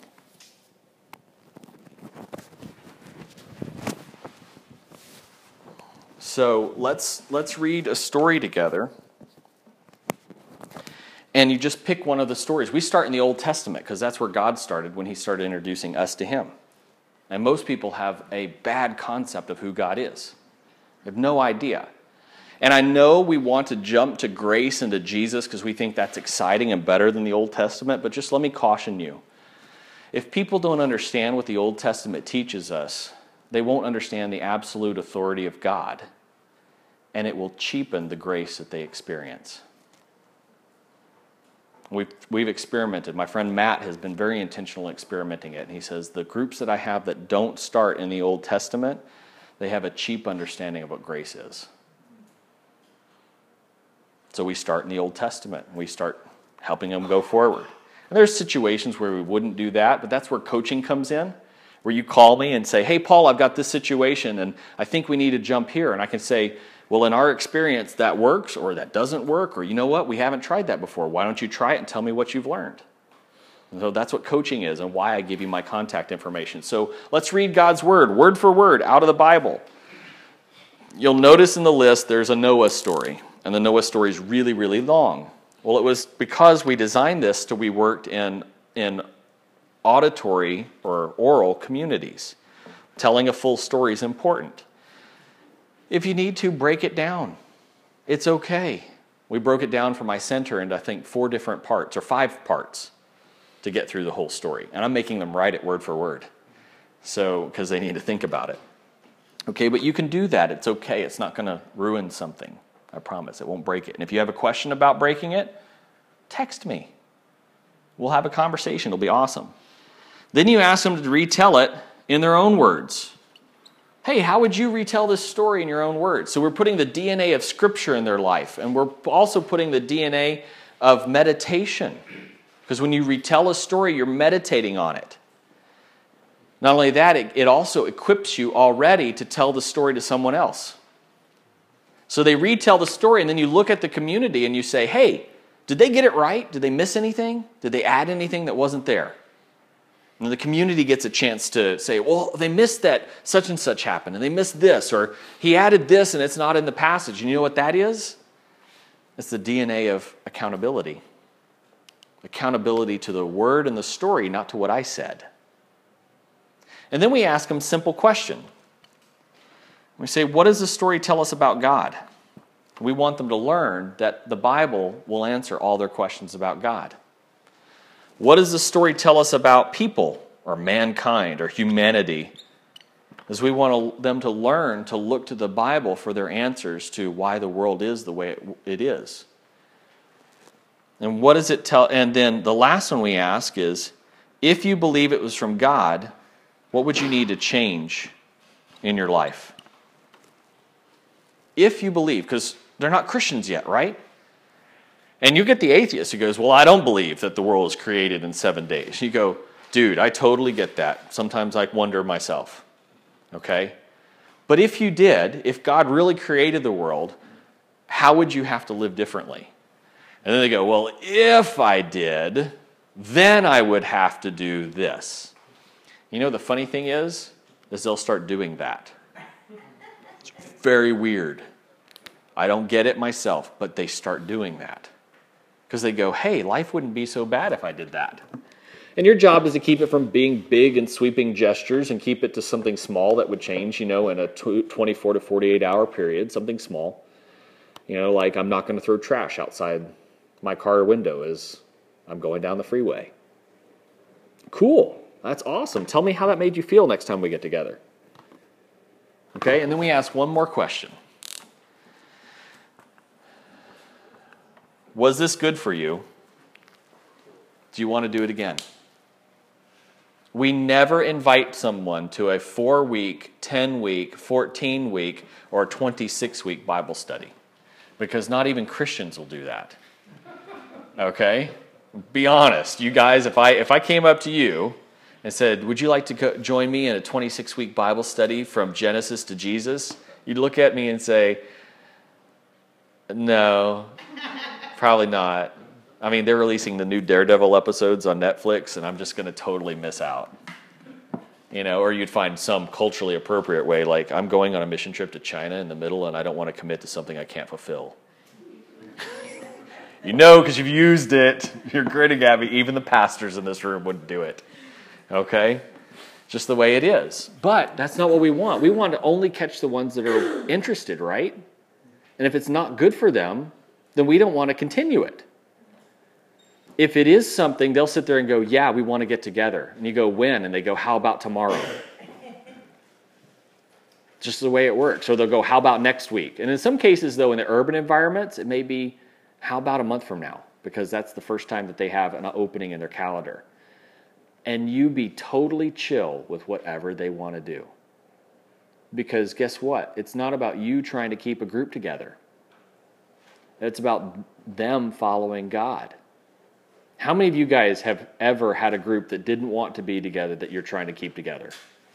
So let's read a story together. And you just pick one of the stories. We start in the Old Testament because that's where God started when he started introducing us to him. And most people have a bad concept of who God is. They have no idea. And I know we want to jump to grace and to Jesus because we think that's exciting and better than the Old Testament, but just let me caution you. If people don't understand what the Old Testament teaches us, they won't understand the absolute authority of God, and it will cheapen the grace that they experience. We've experimented. My friend Matt has been very intentional in experimenting it, and he says the groups that I have that don't start in the Old Testament, they have a cheap understanding of what grace is. So we start in the Old Testament, and we start helping them go forward. And there's situations where we wouldn't do that, but that's where coaching comes in, where you call me and say, hey, Paul, I've got this situation, and I think we need to jump here. And I can say, well, in our experience, that works, or that doesn't work, or you know what, we haven't tried that before. Why don't you try it and tell me what you've learned? And so that's what coaching is and why I give you my contact information. So let's read God's word for word, out of the Bible. You'll notice in the list there's a Noah story, and the Noah story is really, really long. Well, it was because we designed this till we worked in auditory or oral communities. Telling a full story is important. If you need to, break it down. It's okay. We broke it down for my center into, I think, 4 different parts, or 5 parts, to get through the whole story. And I'm making them write it word for word, so because they need to think about it. Okay, but you can do that. It's okay. It's not going to ruin something. I promise. It won't break it. And if you have a question about breaking it, text me. We'll have a conversation. It'll be awesome. Then you ask them to retell it in their own words. Hey, how would you retell this story in your own words? So we're putting the DNA of Scripture in their life, and we're also putting the DNA of meditation. Because when you retell a story, you're meditating on it. Not only that, it also equips you already to tell the story to someone else. So they retell the story, and then you look at the community and you say, hey, did they get it right? Did they miss anything? Did they add anything that wasn't there? And the community gets a chance to say, well, they missed that such and such happened, and they missed this, or he added this and it's not in the passage. And you know what that is? It's the DNA of accountability. Accountability to the word and the story, not to what I said. And then we ask them a simple question. We say, what does the story tell us about God? We want them to learn that the Bible will answer all their questions about God. What does the story tell us about people or mankind or humanity, is we want them to learn to look to the Bible for their answers to why the world is the way it is. And what does it tell? And then the last one we ask is, if you believe it was from God, what would you need to change in your life? If you believe, because they're not Christians yet, right? And you get the atheist who goes, well, I don't believe that the world was created in 7 days. You go, dude, I totally get that. Sometimes I wonder myself. Okay? But if you did, if God really created the world, how would you have to live differently? And then they go, well, if I did, then I would have to do this. You know, the funny thing is they'll start doing that. It's very weird. I don't get it myself, but they start doing that. Because they go, hey, life wouldn't be so bad if I did that. And your job is to keep it from being big and sweeping gestures and keep it to something small that would change, in a 24 to 48 hour period, something small. Like I'm not going to throw trash outside my car window as I'm going down the freeway. Cool. That's awesome. Tell me how that made you feel next time we get together. Okay, and then we ask one more question. Was this good for you? Do you want to do it again? We never invite someone to a 4-week, 10-week, 14-week, or 26-week Bible study, because not even Christians will do that. Okay? Be honest. You guys, if I came up to you and said, would you like to join me in a 26-week Bible study from Genesis to Jesus? You'd look at me and say, no, probably not. I mean, they're releasing the new Daredevil episodes on Netflix, and I'm just going to totally miss out. Or you'd find some culturally appropriate way, like I'm going on a mission trip to China in the middle, and I don't want to commit to something I can't fulfill. Because you've used it. You're grinning at me. Even the pastors in this room wouldn't do it. Okay? Just the way it is. But that's not what we want. We want to only catch the ones that are interested, right? And if it's not good for them, then we don't want to continue it. If it is something, they'll sit there and go, yeah, we want to get together. And you go, when? And they go, how about tomorrow? Just the way it works. Or they'll go, how about next week? And in some cases, though, in the urban environments, it may be, how about a month from now? Because that's the first time that they have an opening in their calendar. And you be totally chill with whatever they want to do. Because guess what? It's not about you trying to keep a group together. It's about them following God. How many of you guys have ever had a group that didn't want to be together that you're trying to keep together?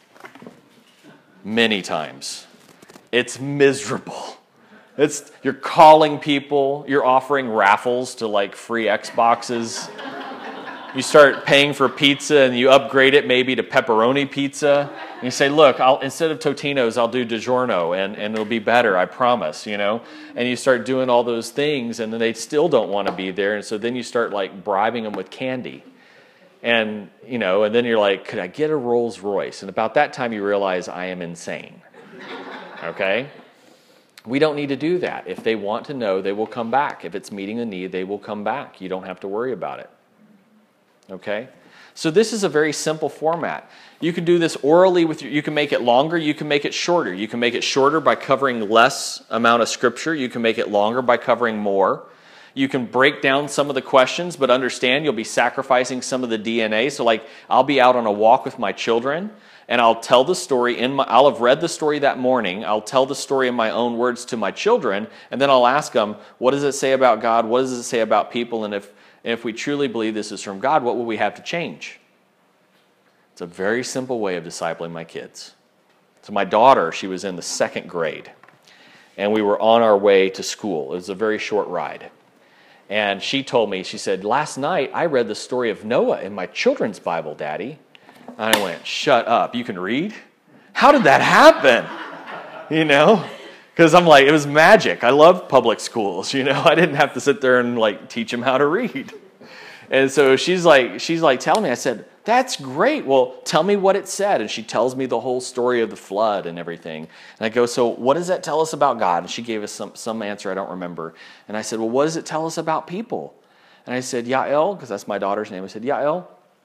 Many times. It's miserable. You're calling people, you're offering raffles to free Xboxes. You start paying for pizza and you upgrade it maybe to pepperoni pizza. And you say, look, instead of Totino's, I'll do DiGiorno and it'll be better, I promise, And you start doing all those things and then they still don't want to be there. And so then you start bribing them with candy. And, and then you're like, could I get a Rolls Royce? And about that time you realize I am insane. Okay? We don't need to do that. If they want to know, they will come back. If it's meeting a need, they will come back. You don't have to worry about it. Okay? So this is a very simple format. You can do this orally you can make it longer, you can make it shorter. You can make it shorter by covering less amount of scripture. You can make it longer by covering more. You can break down some of the questions, but understand you'll be sacrificing some of the DNA. So I'll be out on a walk with my children, and I'll tell the story I'll have read the story that morning. I'll tell the story in my own words to my children, and then I'll ask them, what does it say about God? What does it say about people? And if we truly believe this is from God, what will we have to change? It's a very simple way of discipling my kids. So my daughter, she was in the 2nd grade, and we were on our way to school. It was a very short ride. And she told me, she said, last night I read the story of Noah in my children's Bible, Daddy. And I went, shut up, you can read? How did that happen? Because I'm it was magic. I love public schools, I didn't have to sit there and teach them how to read. And so she's telling me, I said, that's great. Well, tell me what it said. And she tells me the whole story of the flood and everything. And I go, so what does that tell us about God? And she gave us some answer I don't remember. And I said, well, what does it tell us about people? And I said, Yael, because that's my daughter's name. I said, Yael,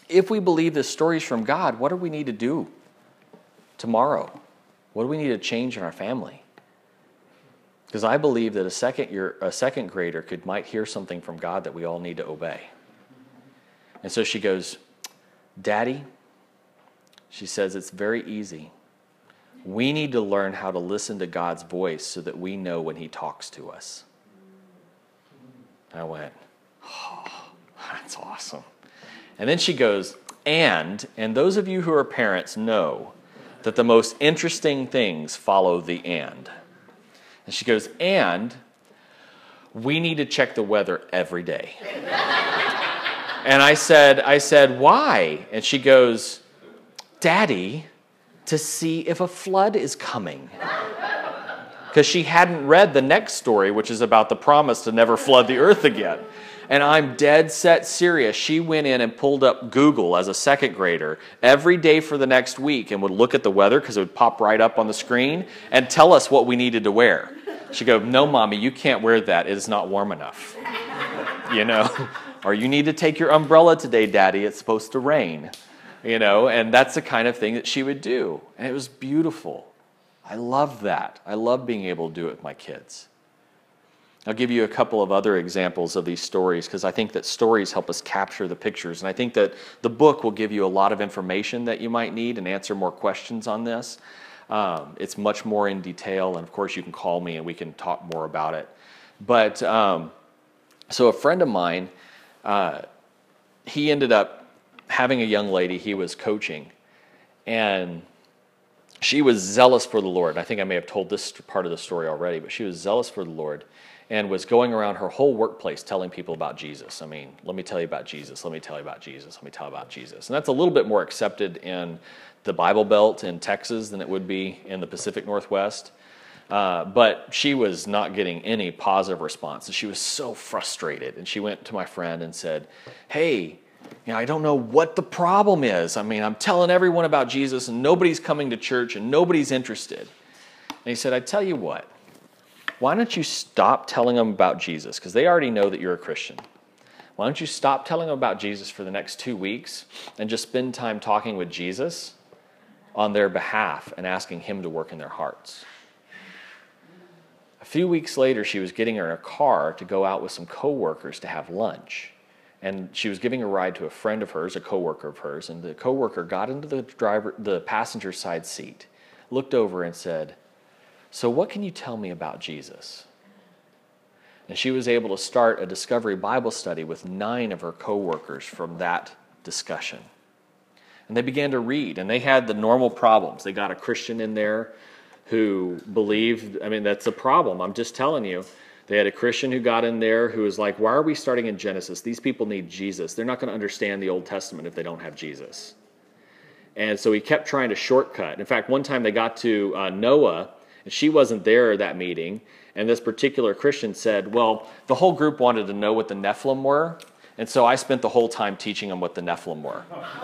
if we believe this story is from God, what do we need to do tomorrow? What do we need to change in our family? Because I believe that a second grader might hear something from God that we all need to obey. And so she goes, Daddy, she says, it's very easy. We need to learn how to listen to God's voice so that we know when he talks to us. I went, oh, that's awesome. And then she goes, and those of you who are parents know that the most interesting things follow the and. And she goes, and we need to check the weather every day. And I said, why? And she goes, Daddy, to see if a flood is coming. Because she hadn't read the next story, which is about the promise to never flood the earth again. And I'm dead set serious. She went in and pulled up Google as a second grader every day for the next week and would look at the weather because it would pop right up on the screen and tell us what we needed to wear. She'd go, no, Mommy, you can't wear that. It is not warm enough. You know? Or you need to take your umbrella today, Daddy. It's supposed to rain. You know? And that's the kind of thing that she would do. And it was beautiful. I love that. I love being able to do it with my kids. I'll give you a couple of other examples of these stories because I think that stories help us capture the pictures. And I think that the book will give you a lot of information that you might need and answer more questions on this. It's much more in detail. And of course, you can call me and we can talk more about it. But so a friend of mine, he ended up having a young lady he was coaching. And she was zealous for the Lord. I think I may have told this part of the story already, but she was zealous for the Lord and was going around her whole workplace telling people about Jesus. I mean, let me tell you about Jesus. Let me tell you about Jesus. Let me tell you about Jesus. And that's a little bit more accepted in the Bible Belt in Texas than it would be in the Pacific Northwest. But she was not getting any positive response. And she was so frustrated. And she went to my friend and said, hey, I don't know what the problem is. I mean, I'm telling everyone about Jesus and nobody's coming to church and nobody's interested. And he said, I tell you what, why don't you stop telling them about Jesus? Because they already know that you're a Christian. Why don't you stop telling them about Jesus for the next 2 weeks and just spend time talking with Jesus on their behalf and asking him to work in their hearts? A few weeks later, she was getting in a car to go out with some coworkers to have lunch. And she was giving a ride to a friend of hers, a coworker of hers, and the coworker got into the passenger side seat, looked over and said, so what can you tell me about Jesus? And she was able to start a Discovery Bible study with 9 of her coworkers from that discussion. And they began to read, and they had the normal problems. They got a Christian in there who believed, I mean, that's a problem. I'm just telling you. They had a Christian who got in there who was like, why are we starting in Genesis? These people need Jesus. They're not going to understand the Old Testament if they don't have Jesus. And so he kept trying to shortcut. In fact, one time they got to Noah, and she wasn't there at that meeting. And this particular Christian said, well, the whole group wanted to know what the Nephilim were. And so I spent the whole time teaching them what the Nephilim were.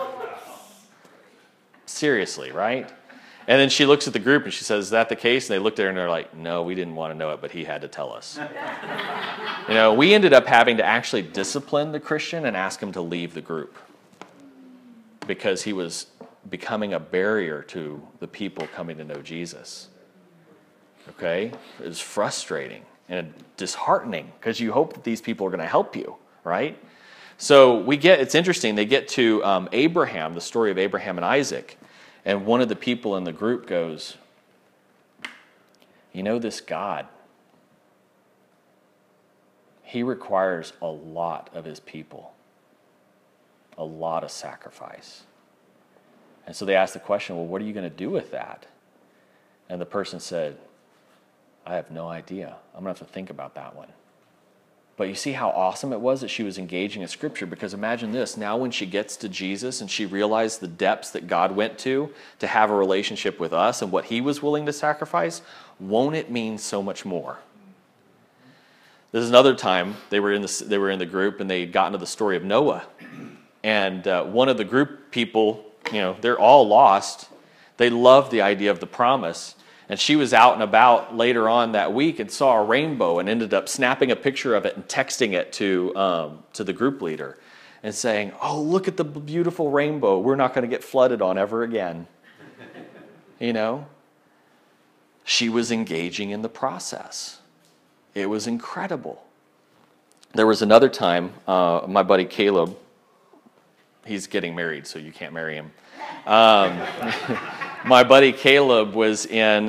Seriously, right? And then she looks at the group and she says, is that the case? And they looked at her and they're like, no, we didn't want to know it, but he had to tell us. You know, we ended up having to actually discipline the Christian and ask him to leave the group because he was becoming a barrier to the people coming to know Jesus. Okay? It was frustrating and disheartening because you hope that these people are going to help you, right? So it's interesting, they get to Abraham, the story of Abraham and Isaac. And one of the people in the group goes, you know, this God, he requires a lot of his people, a lot of sacrifice. And so they asked the question, well, what are you going to do with that? And the person said, I have no idea. I'm going to have to think about that one. But you see how awesome it was that she was engaging in Scripture, because imagine this, now when she gets to Jesus and she realized the depths that God went to have a relationship with us and what he was willing to sacrifice, won't it mean so much more? This is another time they were in the group and they got into the story of Noah. And one of the group people, they're all lost. They loved the idea of the promise. And she was out and about later on that week and saw a rainbow and ended up snapping a picture of it and texting it to the group leader. and saying, oh, look at the beautiful rainbow. We're not going to get flooded on ever again. You know? She was engaging in the process. It was incredible. There was another time, my buddy Caleb, he's getting married, so you can't marry him. My buddy Caleb was in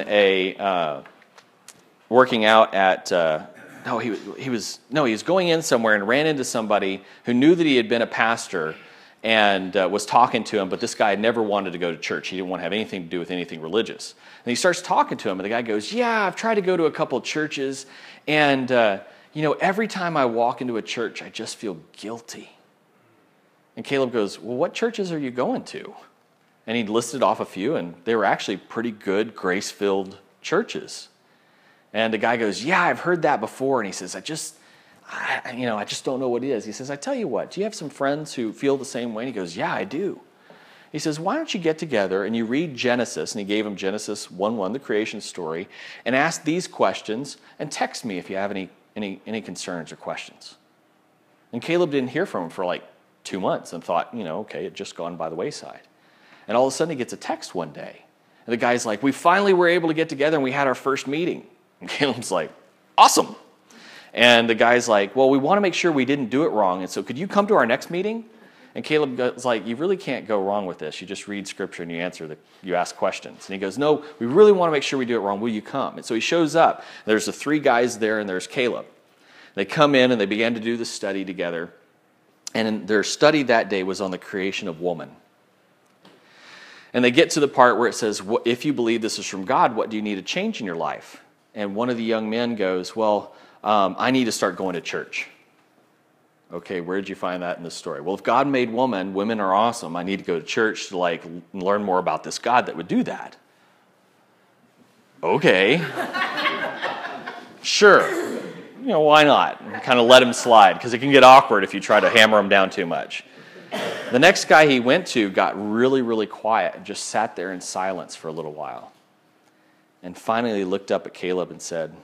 working out at, he was going in somewhere and ran into somebody who knew that he had been a pastor and was talking to him, but this guy had never wanted to go to church. He didn't want to have anything to do with anything religious. And he starts talking to him, and the guy goes, yeah, I've tried to go to a couple of churches, and every time I walk into a church, I just feel guilty. And Caleb goes, well, what churches are you going to? And he listed off a few, and they were actually pretty good, grace-filled churches. And the guy goes, yeah, I've heard that before. And he says, I just don't know what it is. He says, I tell you what, do you have some friends who feel the same way? And he goes, yeah, I do. He says, why don't you get together and you read Genesis, and he gave him Genesis 1:1, the creation story, and ask these questions, and text me if you have any concerns or questions. And Caleb didn't hear from him for like 2 months and thought, okay, it just gone by the wayside. And all of a sudden he gets a text one day. And the guy's like, we finally were able to get together and we had our first meeting. And Caleb's like, awesome. And the guy's like, well, we want to make sure we didn't do it wrong. And so could you come to our next meeting? And Caleb goes like, you really can't go wrong with this. You just read scripture and you ask questions. And he goes, no, we really want to make sure we do it wrong. Will you come? And so he shows up. There's the 3 guys there, and there's Caleb. They come in and they began to do the study together. And their study that day was on the creation of woman. And they get to the part where it says, if you believe this is from God, what do you need to change in your life? And one of the young men goes, well, I need to start going to church. Okay, where did you find that in the story? Well, if God made woman, women are awesome. I need to go to church to learn more about this God that would do that. Okay. Sure. Why not? Kind of let him slide, because it can get awkward if you try to hammer him down too much. The next guy he went to got really, really quiet and just sat there in silence for a little while. And finally he looked up at Caleb and said,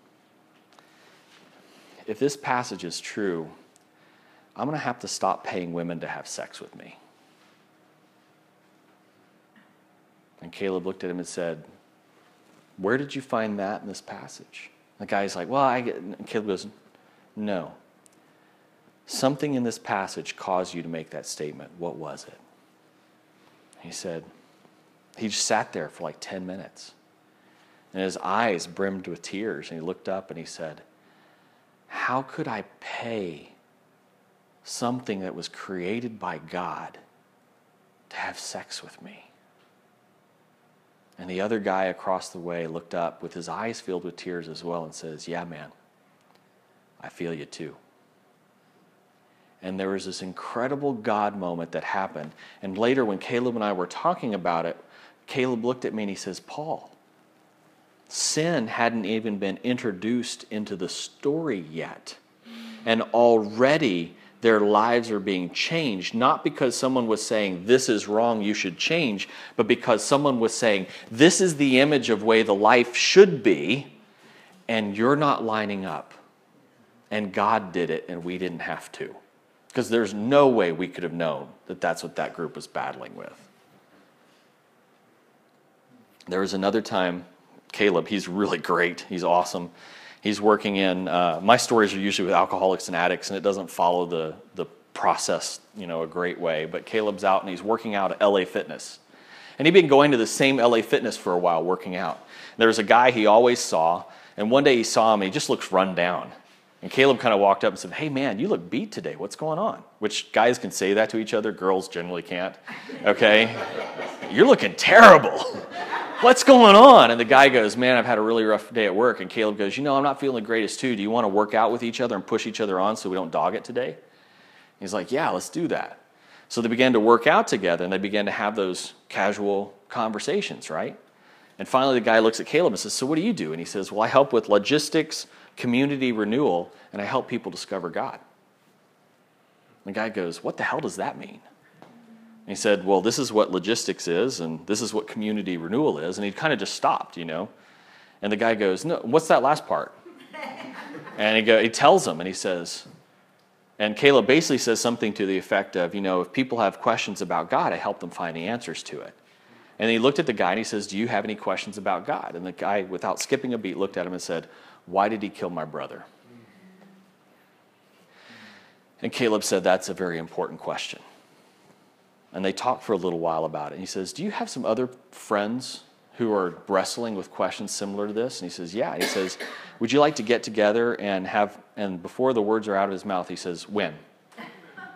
if this passage is true, I'm going to have to stop paying women to have sex with me. And Caleb looked at him and said, where did you find that in this passage? The guy's like, well, and Caleb goes, no. Something in this passage caused you to make that statement. What was it? He said, he just sat there for like 10 minutes. And his eyes brimmed with tears. And he looked up and he said, how could I pay something that was created by God to have sex with me? And the other guy across the way looked up with his eyes filled with tears as well and says, yeah, man, I feel you too. And there was this incredible God moment that happened. And later when Caleb and I were talking about it, Caleb looked at me and he says, Paul, sin hadn't even been introduced into the story yet. And already their lives are being changed, not because someone was saying, this is wrong, you should change, but because someone was saying, this is the image of way the life should be, and you're not lining up. And God did it, and we didn't have to. Because there's no way we could have known that that's what that group was battling with. There was another time, Caleb, he's really great, he's awesome. He's working in, my stories are usually with alcoholics and addicts, and it doesn't follow the process, a great way. But Caleb's out, and he's working out at LA Fitness. And he'd been going to the same LA Fitness for a while, working out. There was a guy he always saw, and one day he saw him, and he just looks run down. And Caleb kind of walked up and said, hey, man, you look beat today. What's going on? Which guys can say that to each other. Girls generally can't. Okay? You're looking terrible. What's going on? And the guy goes, man, I've had a really rough day at work. And Caleb goes, I'm not feeling the greatest too. Do you want to work out with each other and push each other on so we don't dog it today? He's like, yeah, let's do that. So they began to work out together, and they began to have those casual conversations, right? And finally the guy looks at Caleb and says, so what do you do? And he says, well, I help with logistics, community renewal, and I help people discover God. And the guy goes, what the hell does that mean? And he said, well, this is what logistics is, and this is what community renewal is. And he kind of just stopped, And the guy goes, no, what's that last part? And he tells him, and he says, And Caleb basically says something to the effect of, if people have questions about God, I help them find the answers to it. And he looked at the guy and he says, do you have any questions about God? And the guy, without skipping a beat, looked at him and said, why did he kill my brother? And Caleb said, that's a very important question. And they talked for a little while about it. And he says, do you have some other friends who are wrestling with questions similar to this? And he says, yeah. And he says, would you like to get together and before the words are out of his mouth, he says, when? And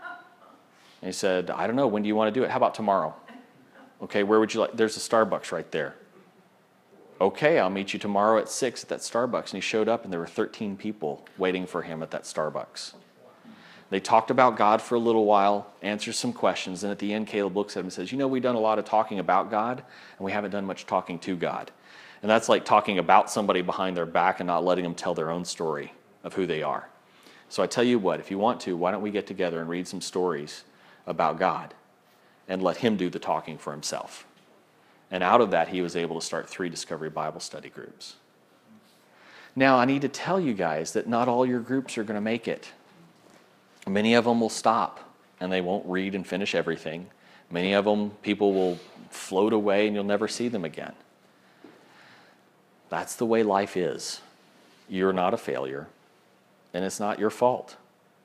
he said, I don't know. When do you want to do it? How about tomorrow? Okay, where would you like? There's a Starbucks right there. Okay, I'll meet you tomorrow at 6 at that Starbucks. And he showed up and there were 13 people waiting for him at that Starbucks. They talked about God for a little while, answered some questions, and at the end, Caleb looks at him and says, we've done a lot of talking about God, and we haven't done much talking to God. And that's like talking about somebody behind their back and not letting them tell their own story of who they are. So I tell you what, if you want to, why don't we get together and read some stories about God and let him do the talking for himself. And out of that, he was able to start 3 Discovery Bible study groups. Now, I need to tell you guys that not all your groups are going to make it. Many of them will stop, and they won't read and finish everything. Many of them, people will float away, and you'll never see them again. That's the way life is. You're not a failure, and it's not your fault.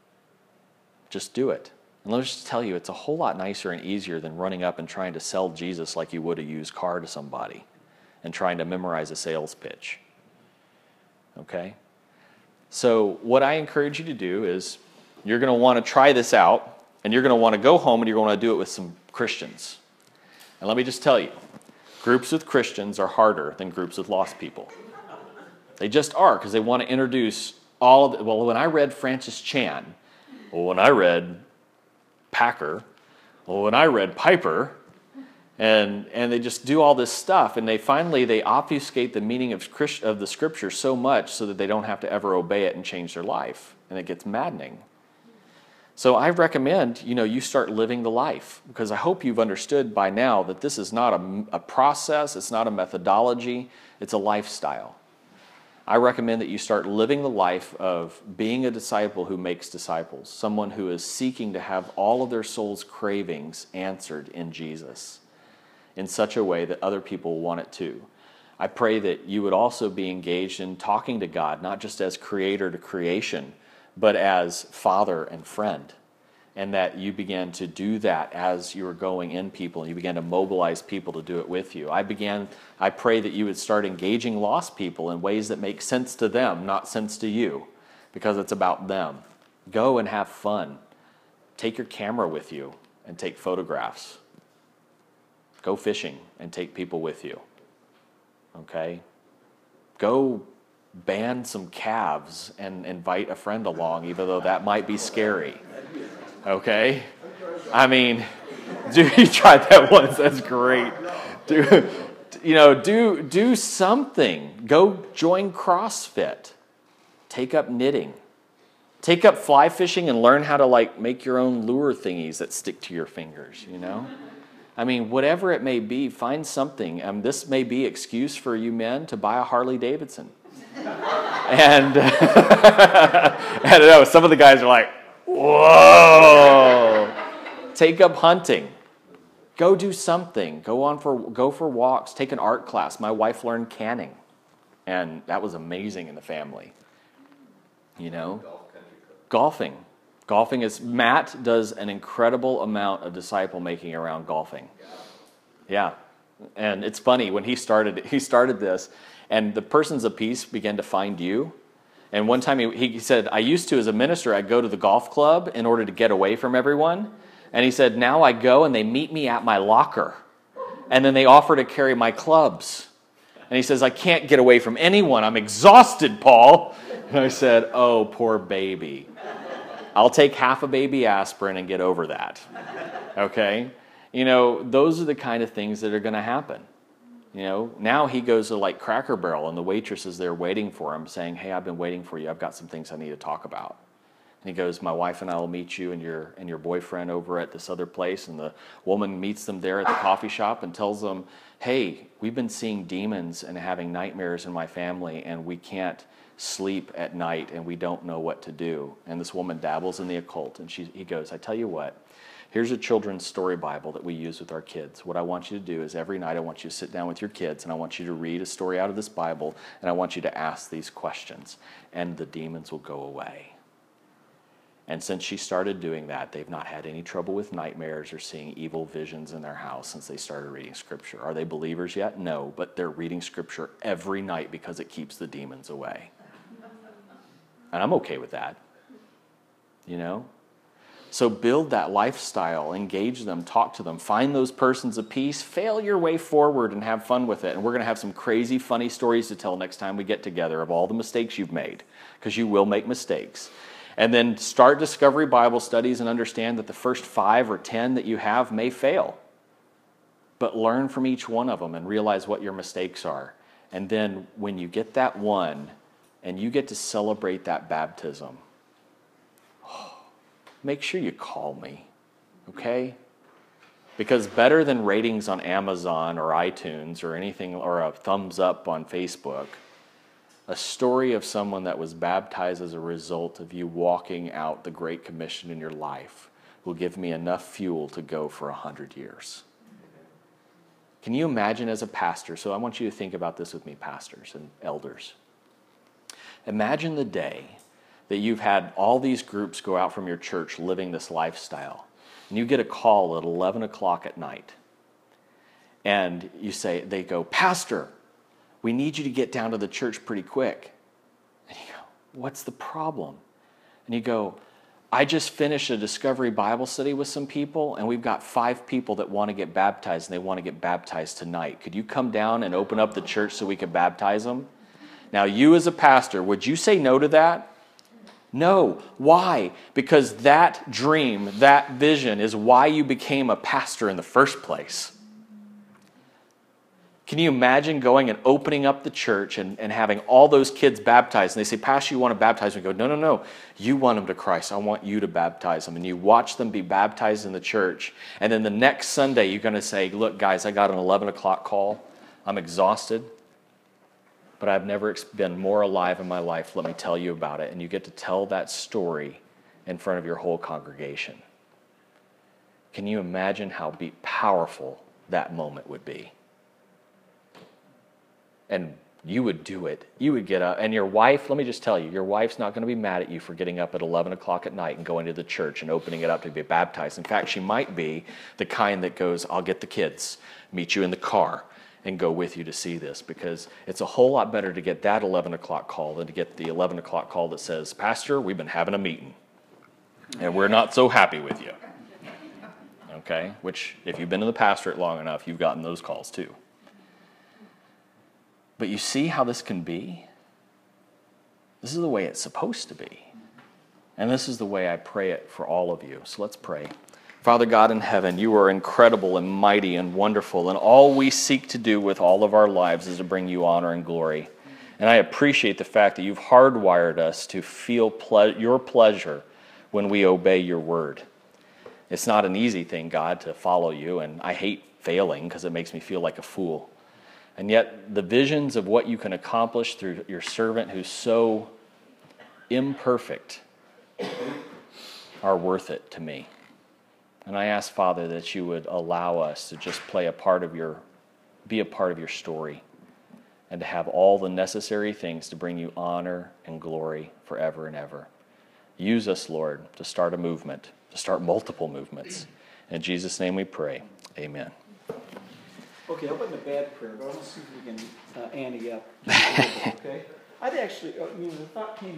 Just do it. And let me just tell you, it's a whole lot nicer and easier than running up and trying to sell Jesus like you would a used car to somebody and trying to memorize a sales pitch. Okay? So what I encourage you to do is you're going to want to try this out, and you're going to want to go home and you're going to do it with some Christians. And let me just tell you, groups with Christians are harder than groups with lost people. They just are, because they want to introduce when I read Francis Chan, when I read Packer, when I read Piper, and they just do all this stuff, and they obfuscate the meaning of the Scripture so much so that they don't have to ever obey it and change their life, and it gets maddening. So I recommend, you start living the life, because I hope you've understood by now that this is not a process, it's not a methodology, it's a lifestyle. I recommend that you start living the life of being a disciple who makes disciples, someone who is seeking to have all of their soul's cravings answered in Jesus in such a way that other people want it too. I pray that you would also be engaged in talking to God, not just as creator to creation, but as father and friend, and that you began to do that as you were going in people, and you began to mobilize people to do it with you. I pray that you would start engaging lost people in ways that make sense to them, not sense to you, because it's about them. Go and have fun. Take your camera with you and take photographs. Go fishing and take people with you. Okay? Go band some calves and invite a friend along, even though that might be scary. Okay? I mean, you tried that once. That's great. Do something. Go join CrossFit. Take up knitting. Take up fly fishing and learn how to make your own lure thingies that stick to your fingers, I mean, whatever it may be, find something. This may be excuse for you men to buy a Harley Davidson. And I don't know, some of the guys are like, whoa. Take up hunting. Go do something. Go for walks. Take an art class. My wife learned canning, and that was amazing in the family. Golfing. Golfing is, Matt does an incredible amount of disciple making around golfing. Yeah. And it's funny, when he started this, and the persons of peace began to find you. And one time he said, I used to, as a minister, I'd go to the golf club in order to get away from everyone. And he said, now I go and they meet me at my locker. And then they offer to carry my clubs. And he says, I can't get away from anyone. I'm exhausted, Paul. And I said, oh, poor baby. I'll take half a baby aspirin and get over that. Okay? Those are the kind of things that are going to happen. Now he goes to Cracker Barrel, and the waitress is there waiting for him, saying, hey, I've been waiting for you. I've got some things I need to talk about. And he goes, my wife and I will meet you and your boyfriend over at this other place. And the woman meets them there at the coffee shop and tells them, hey, we've been seeing demons and having nightmares in my family, and we can't sleep at night and we don't know what to do. And this woman dabbles in the occult, and he goes, I tell you what, here's a children's story Bible that we use with our kids. What I want you to do is every night I want you to sit down with your kids and I want you to read a story out of this Bible and I want you to ask these questions and the demons will go away. And since she started doing that, they've not had any trouble with nightmares or seeing evil visions in their house since they started reading Scripture. Are they believers yet? No, but they're reading Scripture every night because it keeps the demons away. And I'm okay with that, you know? So build that lifestyle, engage them, talk to them, find those persons of peace, fail your way forward and have fun with it. And we're going to have some crazy, funny stories to tell next time we get together of all the mistakes you've made, because you will make mistakes. And then start Discovery Bible studies and understand that the first 5 or 10 that you have may fail. But learn from each one of them and realize what your mistakes are. And then when you get that one and you get to celebrate that baptism, make sure you call me, okay? Because better than ratings on Amazon or iTunes or anything, or a thumbs up on Facebook, a story of someone that was baptized as a result of you walking out the Great Commission in your life will give me enough fuel to go for 100 years. Can you imagine as a pastor? So I want you to think about this with me, pastors and elders. Imagine the day that you've had all these groups go out from your church living this lifestyle, and you get a call at 11 o'clock at night, and they go, Pastor, we need you to get down to the church pretty quick. And you go, what's the problem? And you go, I just finished a Discovery Bible study with some people, and we've got 5 people that want to get baptized, and they want to get baptized tonight. Could you come down and open up the church so we could baptize them? Now, you as a pastor, would you say no to that? No. Why? Because that dream, that vision is why you became a pastor in the first place. Can you imagine going and opening up the church and having all those kids baptized? And they say, Pastor, you want to baptize them? We go, no. You want them to Christ. I want you to baptize them. And you watch them be baptized in the church. And then the next Sunday, you're going to say, look, guys, I got an 11 o'clock call. I'm exhausted. But I've never been more alive in my life. Let me tell you about it. And you get to tell that story in front of your whole congregation. Can you imagine how powerful that moment would be? And you would do it. You would get up. And your wife, let me just tell you, your wife's not going to be mad at you for getting up at 11 o'clock at night and going to the church and opening it up to be baptized. In fact, she might be the kind that goes, I'll get the kids, meet you in the car, and go with you to see this, because it's a whole lot better to get that 11 o'clock call than to get the 11 o'clock call that says, Pastor, we've been having a meeting, and we're not so happy with you. Okay? Which, if you've been in the pastorate long enough, you've gotten those calls too. But you see how this can be? This is the way it's supposed to be. And this is the way I pray it for all of you. So let's pray. Father God in heaven, you are incredible and mighty and wonderful, and all we seek to do with all of our lives is to bring you honor and glory. And I appreciate the fact that you've hardwired us to feel your pleasure when we obey your word. It's not an easy thing, God, to follow you, and I hate failing because it makes me feel like a fool. And yet the visions of what you can accomplish through your servant who's so imperfect are worth it to me. And I ask, Father, that you would allow us to just be a part of your story, and to have all the necessary things to bring you honor and glory forever and ever. Use us, Lord, to start a movement, to start multiple movements. In Jesus' name we pray. Amen. Okay, that wasn't a bad prayer, but I want to see if we can ante up. Okay? The thought came